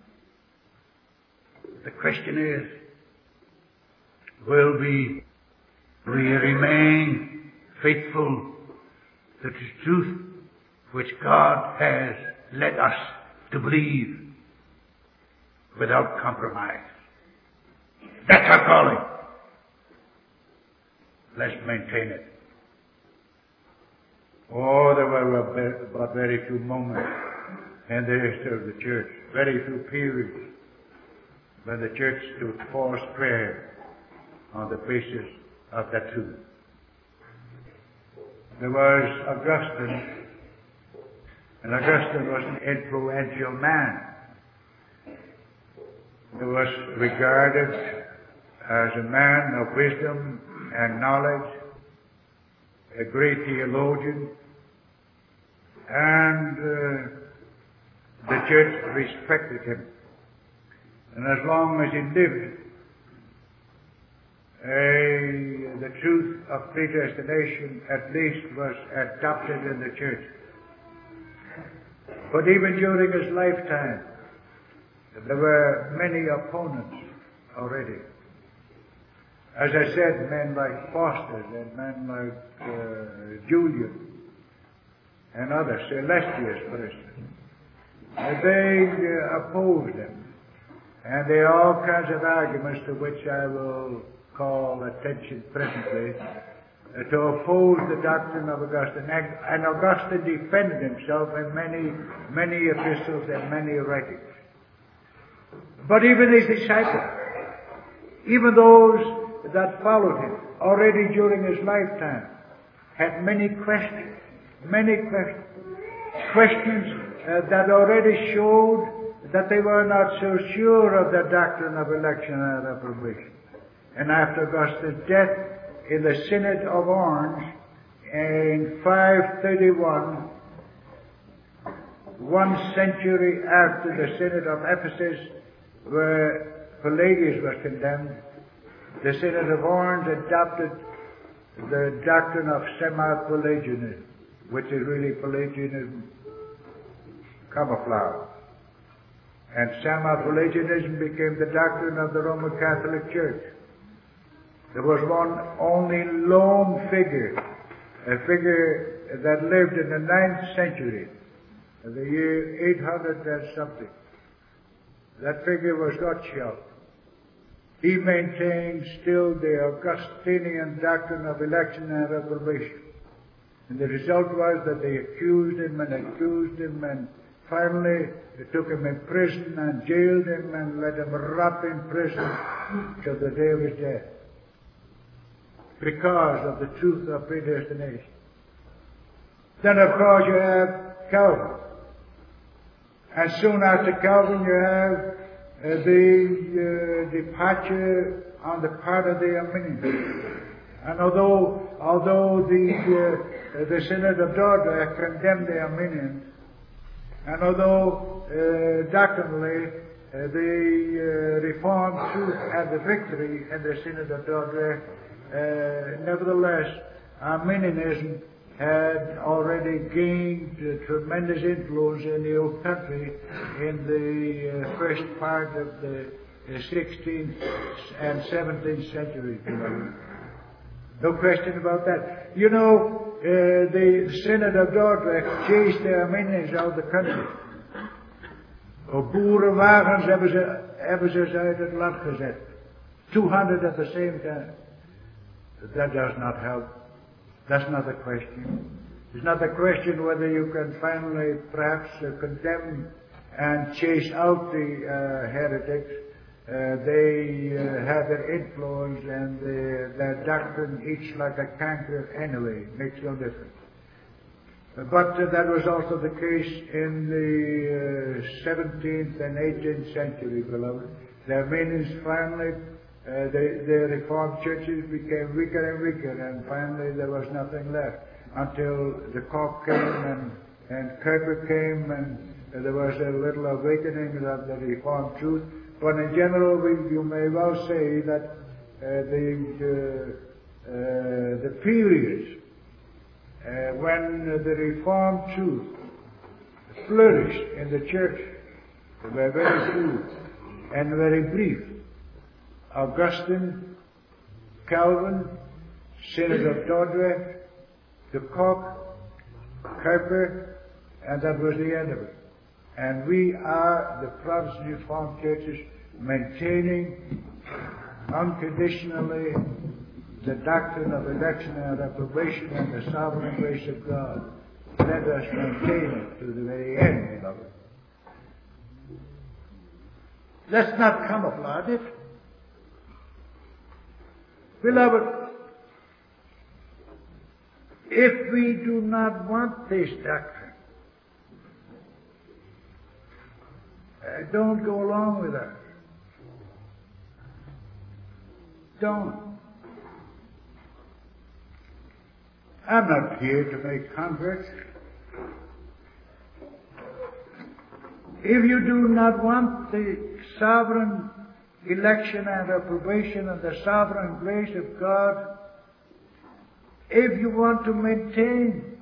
The question is, will we, we remain faithful to the truth which God has led us to believe without compromise? That's our calling. Let's maintain it. Oh, there were but very few moments in the history of the church, very few periods when the church stood force prayer on the basis of that truth. There was Augustine, and Augustine was an influential man. He was regarded as a man of wisdom and knowledge, a great theologian, and uh, the church respected him. And as long as he lived, uh, the truth of predestination at least was adopted in the church. But even during his lifetime, there were many opponents already. As I said, men like Foster and men like uh, Julian and others, Celestius, for instance, they uh, opposed him. And there are all kinds of arguments to which I will call attention presently uh, to oppose the doctrine of Augustine. And, and Augustine defended himself in many, many epistles and many writings. But even his disciples, even those that followed him, already during his lifetime, had many questions, many questions, questions uh, that already showed that they were not so sure of the doctrine of election and reprobation. And after Augustine's death in the Synod of Orange in five thirty-one, one century after the Synod of Ephesus, where Pelagius was condemned, the Synod of Orange adopted the doctrine of semi-Pelagianism, which is really Pelagianism camouflage. And semi-Pelagianism became the doctrine of the Roman Catholic Church. There was one only lone figure, a figure that lived in the ninth century, in the year eight hundred and something. That figure was Gottschalk. He maintained still the Augustinian doctrine of election and reprobation. And the result was that they accused him and accused him, and finally they took him in prison and jailed him and let him rot in prison till the day of his death, because of the truth of predestination. Then of course you have Calvin. And soon after Calvin you have uh, the uh, departure on the part of the Arminians. And although although the uh, the Synod of Dordrecht condemned the Arminians, and although uh, doctrinally uh, the uh, Reformed truth had the victory in the Synod of Dordrecht, uh, nevertheless Arminianism had already gained uh, tremendous influence in the old country in the uh, first part of the uh, sixteenth and seventeenth centuries. You know. No question about that. You know, uh, the Synod of Dordrecht chased the Arminians out of the country. Op boerenwagens hebben ze, hebben ze ze uit het land gezet. two hundred at the same time. That does not help. That's not the question. It's not the question whether you can finally perhaps uh, condemn and chase out the uh, heretics. Uh, they uh, have their influence, and the, their doctrine eats like a canker anyway. Makes no difference. Uh, but uh, that was also the case in the uh, seventeenth and eighteenth century, beloved. The Armenians finally, uh, the, the Reformed churches became weaker and weaker, and finally there was nothing left until the Cock came and, and Kuyper came, and uh, there was a little awakening of the Reformed truth. But in general, we, you may well say that uh, the uh, uh, the periods uh, when the Reformed truth flourished in the church were very few and very brief. Augustine, Calvin, Synod of Dordrecht, de Cock, Kuyper, and that was the end of it. And we are, the Protestant Reformed churches, maintaining unconditionally the doctrine of election and reprobation and the sovereign grace of God. Let us maintain it to the very end, beloved. Let's not camouflage it. Beloved, if we do not want this doctrine, Uh, don't go along with us. Don't. I'm not here to make converts. If you do not want the sovereign election and approbation and the sovereign grace of God, if you want to maintain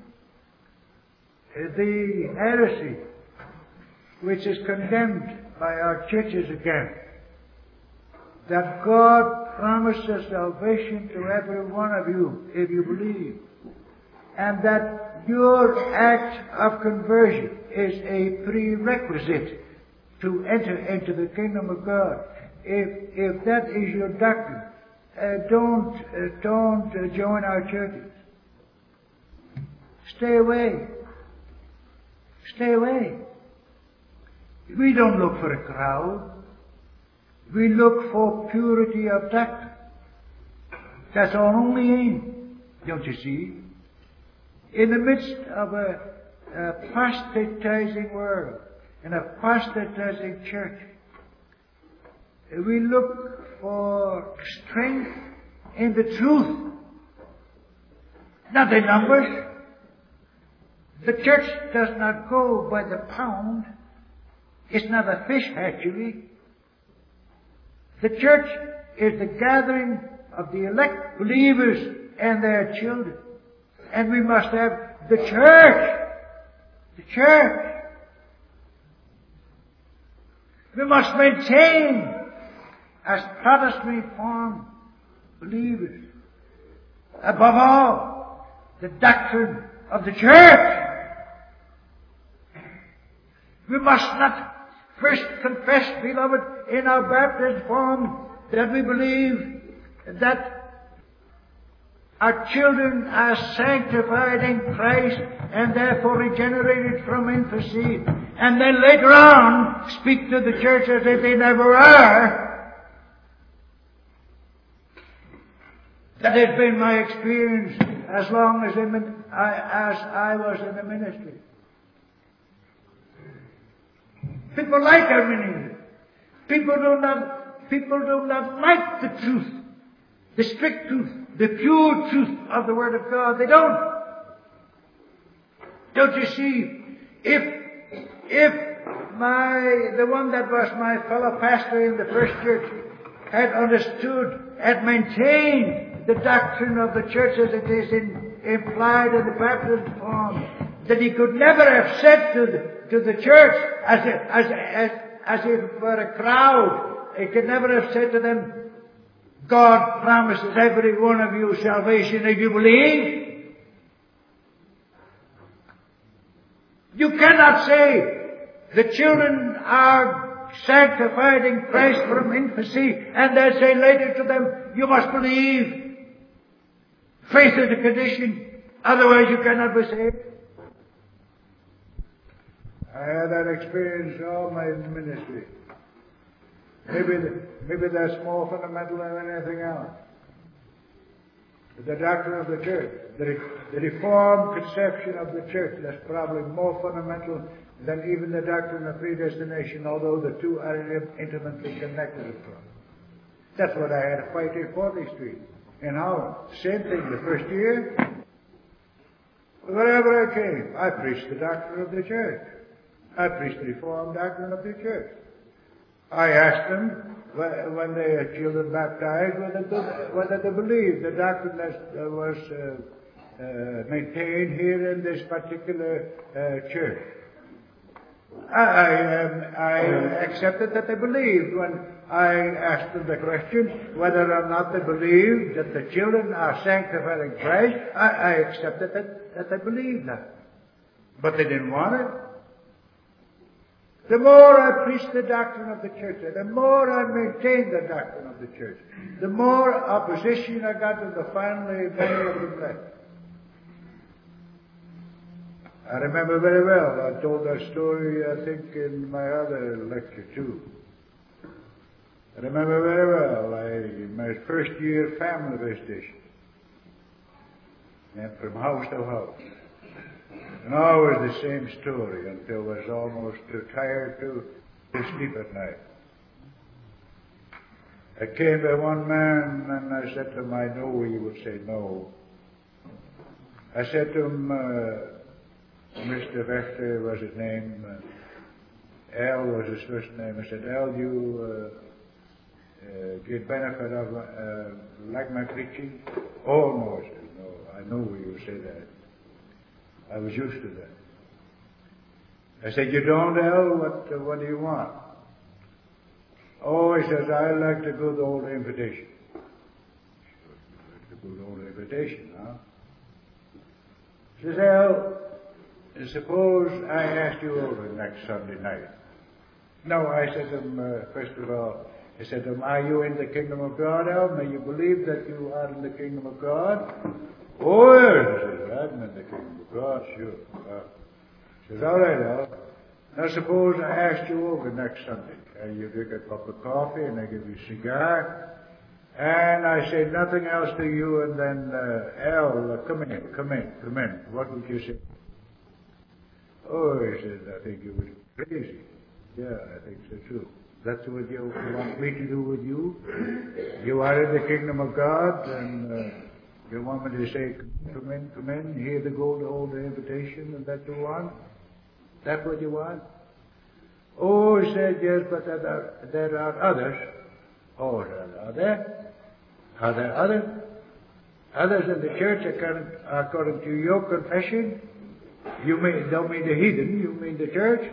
the heresy which is condemned by our churches again, that God promises salvation to every one of you if you believe, and that your act of conversion is a prerequisite to enter into the kingdom of God. If, if that is your doctrine, uh, don't, uh, don't uh, join our churches. Stay away. Stay away. We don't look for a crowd. We look for purity of doctrine. That's our only aim. Don't you see? In the midst of a, a apostatizing world, an apostatizing church, we look for strength in the truth, not in numbers. The church does not go by the pound. It's not a fish hatchery. The church is the gathering of the elect believers and their children. And we must have the church. The church. We must maintain as Protestant Reformed believers, above all, the doctrine of the church. We must not first confess, beloved, in our baptism form that we believe that our children are sanctified in Christ and therefore regenerated from infancy, and then later on speak to the church as if they never are. That has been my experience as long as, in, I, as I was in the ministry. People like our ministry. People do not, people do not like the truth, the strict truth, the pure truth of the Word of God. They don't. Don't you see? If, if my, the one that was my fellow pastor in the first church had understood, had maintained the doctrine of the church as it is in, implied in the baptism form, that he could never have said to the, to the church as if, as, as, as if for a crowd, he could never have said to them, God promises every one of you salvation if you believe. You cannot say the children are sanctified in Christ from infancy and then say later to them, you must believe. Faith is a condition, otherwise you cannot be saved. I had that experience all my ministry. Maybe, maybe that's more fundamental than anything else. The doctrine of the church, the, the reformed conception of the church, that's probably more fundamental than even the doctrine of predestination, although the two are intimately connected, of course. That's what I had to fight in fortieth Street in Holland. Same thing the first year. Wherever I came, I preached the doctrine of the church. I preached the reformed doctrine of the church. I asked them, when they had children baptized, whether they, whether they believed the doctrine that was uh, uh, maintained here in this particular uh, church. I, I, um, I accepted that they believed. When I asked them the question whether or not they believed that the children are sanctified in Christ, I, I accepted that, that they believed that. But they didn't want it. The more I preached the doctrine of the church, the more I maintained the doctrine of the church, the more opposition I got, and finally many of them left. I remember very well, I told that story, I think, in my other lecture too. I remember very well, I, my first year family visitation, and from house to house. And always the same story until I was almost too tired to, to sleep at night. I came to one man and I said to him, I know he would say no. I said to him, uh, Mister Vector was his name, uh, Al was his first name. I said, Al, you uh, uh, get benefit of uh, like my preaching? Oh, no, I said, no, I know he would say that. I was used to that. I said, you don't, Al? What, uh, what do you want? Oh, he says, I like the good old invitation. The good old invitation, huh? He says, Al, suppose I asked you over next Sunday night. No, I said to him, uh, first of all, I said to him, are you in the kingdom of God, Al? May you believe that you are in the kingdom of God? Oh, yes. He said, I'm in the kingdom of God, sure. Uh, he says, all right, Al. Now suppose I asked you over next Sunday, and you drink a cup of coffee, and I give you a cigar, and I say nothing else to you, and then, uh, Al, uh, come in, come in, come in. What would you say? Oh, he says, I think you were crazy. Yeah, I think so too. That's what you want me to do with you? You are in the kingdom of God, and uh, you want me to say, come in, come in, hear the gold, hold the invitation, and that you want? That's what you want? Oh, he said, yes, but there are, there are others. Oh, are there? Are there others? Others in the church, according, according to your confession? You mean, don't mean the heathen, you mean the church?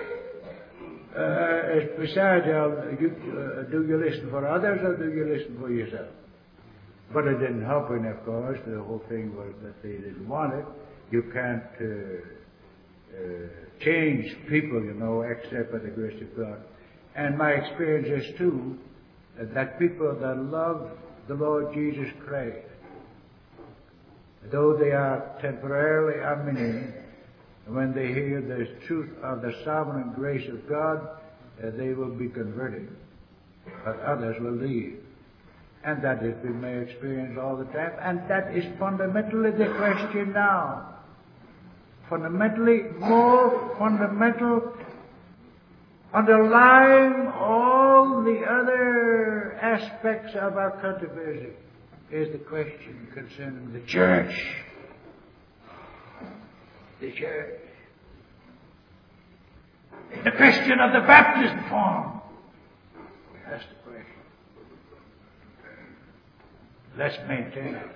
Uh, besides, uh, you, uh, do you listen for others or do you listen for yourself? But it didn't help him, of course. The whole thing was that they didn't want it. You can't uh, uh, change people, you know, except by the grace of God. And my experience is too that people that love the Lord Jesus Christ, though they are temporarily unmeaning, when they hear the truth of the sovereign grace of God, uh, they will be converted. But others will leave. And that has been my experience all the time. And that is fundamentally the question now. Fundamentally, more fundamental, underlying all the other aspects of our controversy is the question concerning the church. The church. The question of the baptism form. That's the question. Let's maintain it.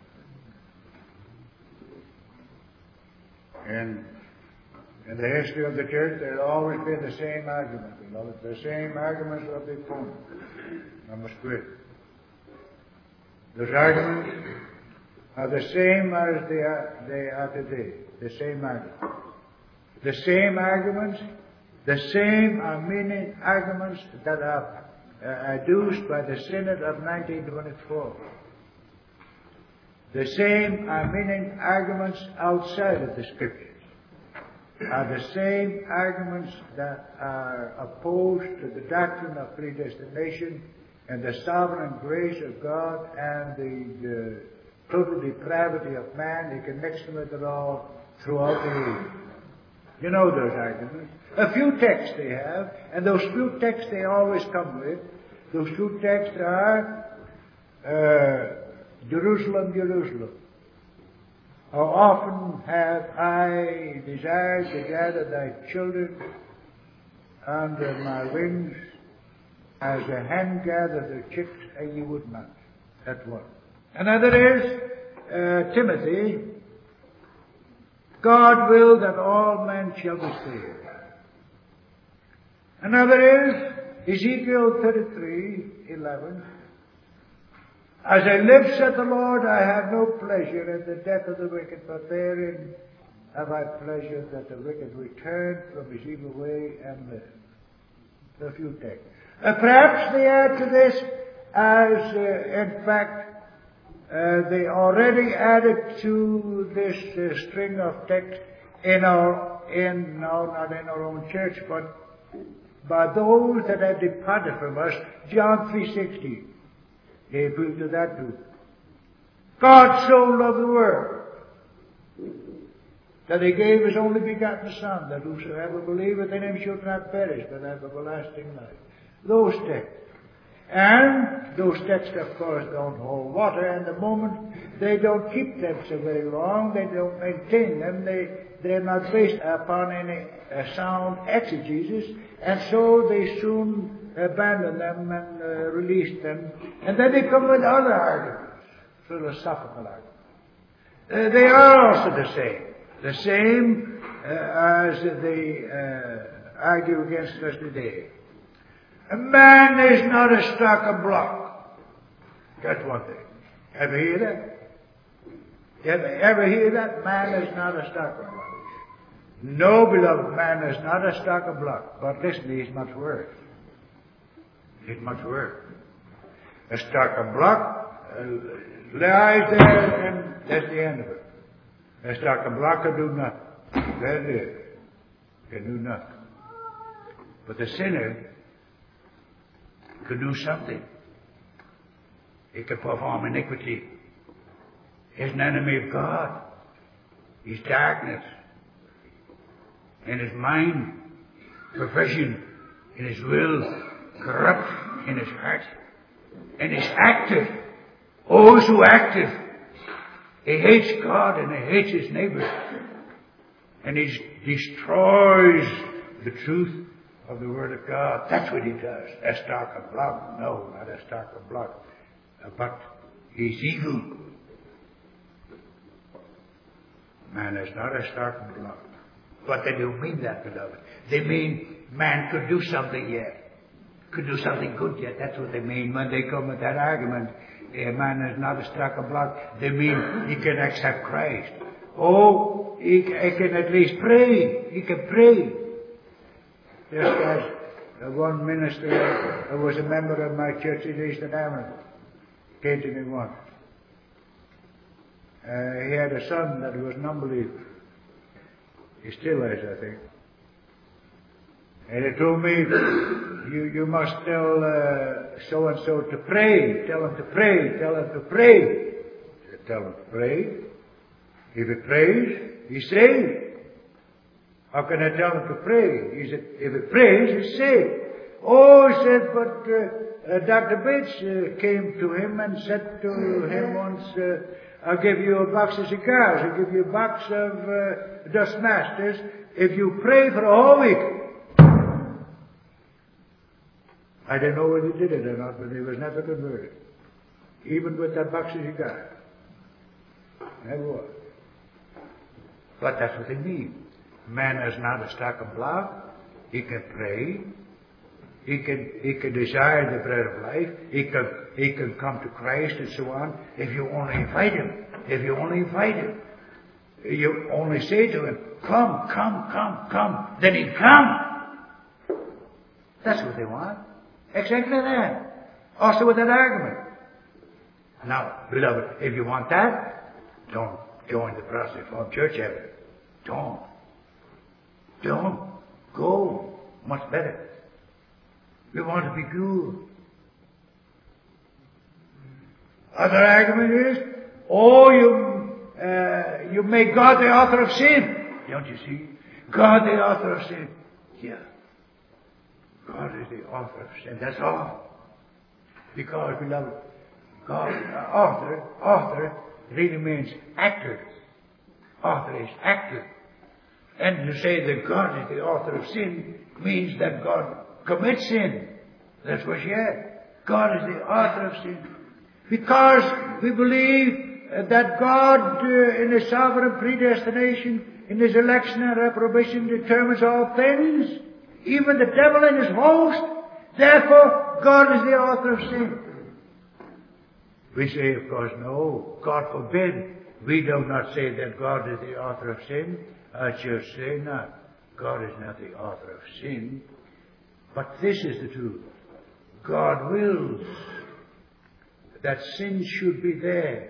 And in the history of the church, there has always been the same argument. You know, the same arguments of the opponent. I must quit. Those arguments are the same as they are, they are today. The same arguments. The same arguments, the same Arminian arguments that are uh, adduced by the Synod of nineteen twenty-four. The same Arminian arguments outside of the Scriptures are the same arguments that are opposed to the doctrine of predestination and the sovereign grace of God and the, the total depravity of man. He connects them with it all throughout the age. You know those arguments. A few texts they have, and those few texts they always come with. Those few texts are uh, Jerusalem, Jerusalem. How often have I desired to gather thy children under my wings, as a hen gathers her chicks, and you would not. That's one. Another is uh, Timothy. God will that all men shall be saved. Another is Ezekiel thirty-three, eleven. As I live, said the Lord, I have no pleasure in the death of the wicked, but therein have I pleasure that the wicked return from his evil way and live. A few texts. Uh, perhaps they add to this, as uh, in fact uh, they already added to this uh, string of texts in our, in no, not in our own church, but by those that have departed from us. John three sixteen. They approve to that too. God so loved the world that he gave his only begotten Son, that whosoever believeth in him should not perish, but have everlasting life. Those texts. And those texts, of course, don't hold water, and the moment they don't keep them so very long, they don't maintain them, they, they're not based upon any uh, sound exegesis, and so they soon abandon them and uh, release them. And then they come with other arguments, philosophical arguments. Uh, they are also the same. The same uh, as they uh, argue against us today. A man is not a stock of block. That's one thing. Ever hear that? Ever, ever hear that? Man is not a stock of block. No, beloved, man is not a stock of block. But listen, he's much worse. It's much worse. A stuck block uh, lies there and that's the end of it. A stuck block can do nothing. That is. Can do nothing. But the sinner can do something. He can perform iniquity. He's an enemy of God. He's darkness. In his mind, perversion. In his will, corrupt in his heart. And he's active. Oh, so active. He hates God and he hates his neighbor. And he destroys the truth of the Word of God. That's what he does. A stock of blood. No, not a stock of blood. But he's evil. Man is not a stock of blood. But they don't mean that, beloved. They mean man could do something yet. Could do something good yet. That's what they mean when they come with that argument. A man is not a stock of blood. They mean he can accept Christ. Oh, he, he can at least pray. He can pray. Just as uh, one minister who was a member of my church in Eastern Ireland came to me once. Uh, he had a son that was an unbeliever. He still is, I think. And he told me, you, you must tell uh, so-and-so to pray. Tell him to pray. Tell him to pray. I said, tell him to pray. If he prays, he's saved. How can I tell him to pray? He said, if he prays, he's saved. Oh, he said, but uh, uh, Doctor Bates uh, came to him and said to him once, uh, I'll give you a box of cigars. I'll give you a box of uh, Dust Masters if you pray for a whole week. I don't know whether he did it or not, but he was never converted. Even with that box of cigars. Never was. But that's what they mean. Man is not a stock of blood. He can pray. He can, he can desire the bread of life. He can, he can come to Christ and so on. If you only invite him. If you only invite him. You only say to him, come, come, come, come. Then he'll come. That's what they want. Exactly that. Also with that argument. Now, beloved, if you want that, don't join the Protestant Reformed Church ever. Don't. Don't. Go. Much better. We want to be good. Other argument is, oh, you, uh, you make God the author of sin. Don't you see? God the author of sin. Yeah. God is the author of sin. That's all. Because, beloved, God, uh, author, author really means actor. Author is actor. And to say that God is the author of sin means that God commits sin. That's what she had. God is the author of sin. Because we believe that God, uh, in His sovereign predestination, in His election and reprobation, determines all things, even the devil and his host. Therefore, God is the author of sin. We say, of course, no, God forbid. We do not say that God is the author of sin. I just say not. God is not the author of sin. But this is the truth. God wills that sin should be there.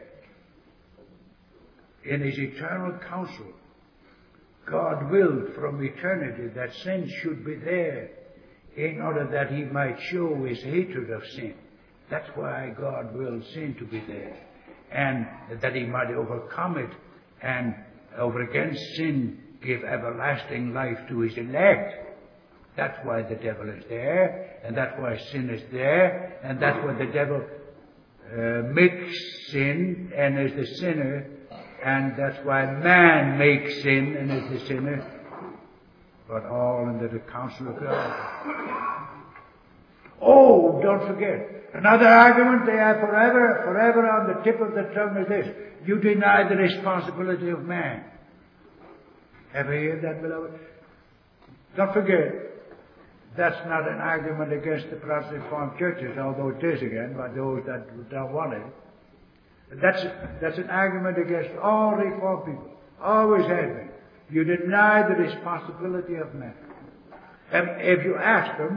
In His eternal counsel, God willed from eternity that sin should be there in order that He might show His hatred of sin. That's why God willed sin to be there. And that He might overcome it and over against sin give everlasting life to His elect. That's why the devil is there, and that's why sin is there, and that's why the devil uh, makes sin and is the sinner, and that's why man makes sin and is the sinner, but all under the counsel of God. Oh, don't forget. Another argument they have forever, forever on the tip of the tongue is this. You deny the responsibility of man. Ever heard that, beloved? Don't forget, that's not an argument against the Protestant Reformed churches, although it is again by those that don't want it. That's, that's an argument against all Reformed people. Always has been. You deny the responsibility of man. And if you ask them,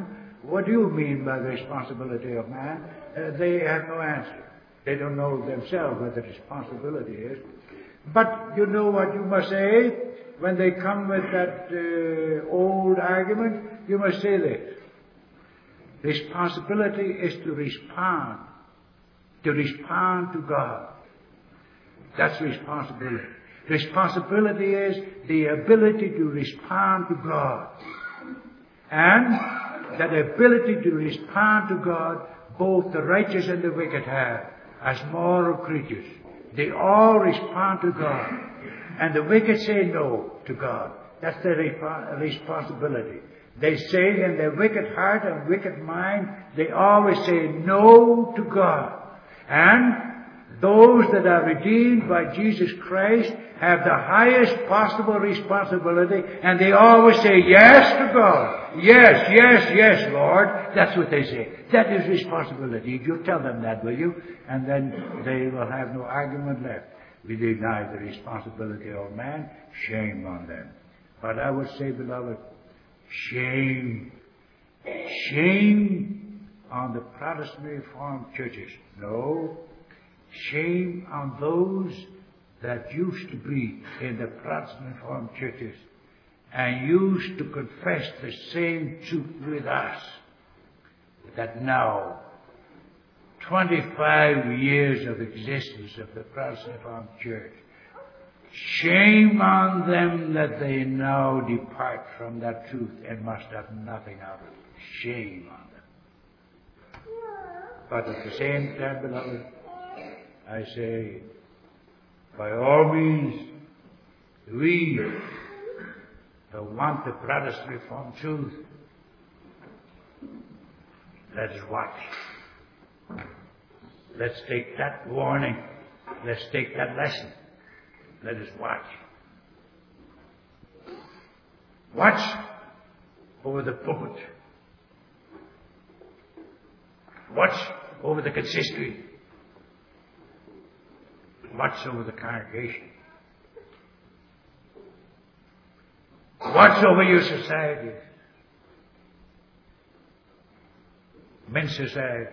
what do you mean by the responsibility of man? Uh, they have no answer. They don't know themselves what the responsibility is. But you know what you must say when they come with that uh, old argument? You must say this. Responsibility is to respond. To respond to God. That's responsibility. Responsibility is the ability to respond to God. And that ability to respond to God, both the righteous and the wicked have, as moral creatures. They all respond to God. And the wicked say no to God. That's their responsibility. They say in their wicked heart and wicked mind, they always say no to God. And those that are redeemed by Jesus Christ have the highest possible responsibility, and they always say yes to God. Yes, yes, yes, Lord. That's what they say. That is responsibility. You tell them that, will you? And then they will have no argument left. We deny the responsibility of man. Shame on them. But I would say, beloved, shame. Shame on the Protestant Reformed churches. No. Shame on those that used to be in the Protestant Reformed churches and used to confess the same truth with us, that now, twenty-five years of existence of the Protestant Reformed Church, shame on them that they now depart from that truth and must have nothing out of it. Shame on them. But at the same time, beloved, I say, by all means, we who want the Protestant Reformed truth, let us watch. Let's take that warning. Let's take that lesson. Let us watch. Watch over the pulpit. Watch over the consistory. Watch over the congregation. Watch over your society. Men's society.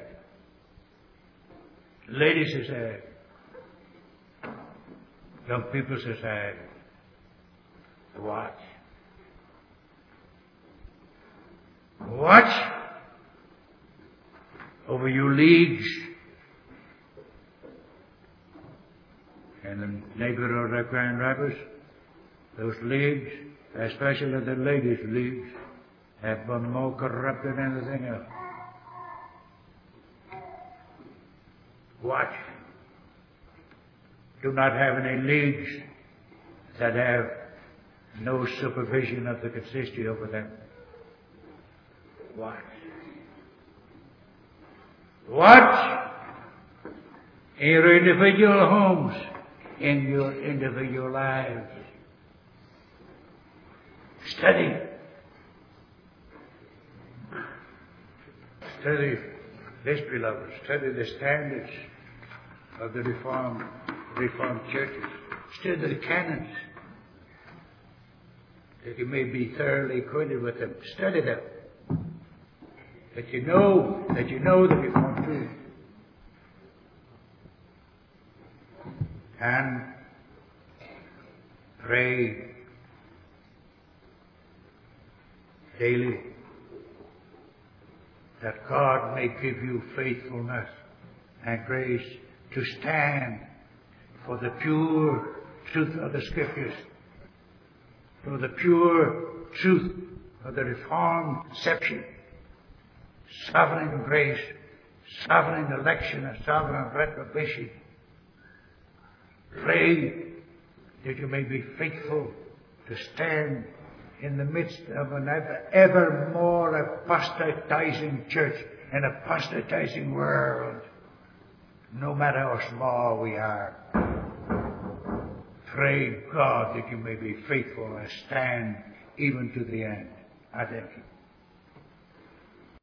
Ladies' society. Young people's society. Watch. Watch over your leagues in the neighborhood of Grand Rapids. Those leagues, especially the ladies' leagues, have been more corrupt than anything else. Watch. Do not have any leagues that have no supervision of the consistory over them. Watch. Watch in your individual homes, in your individual lives. Study. Study this, beloved. Study the standards of the Reformed, Reformed churches. Study the canons, that you may be thoroughly acquainted with them. Study them. That you know, that you know the Reformed truth. And pray daily that God may give you faithfulness and grace to stand for the pure truth of the Scriptures, for the pure truth of the Reformed conception, sovereign grace, sovereign election, and sovereign reprobation. Pray that you may be faithful to stand in the midst of an ever, ever more apostatizing church and apostatizing world, no matter how small we are. Pray God that you may be faithful and stand even to the end. I thank you.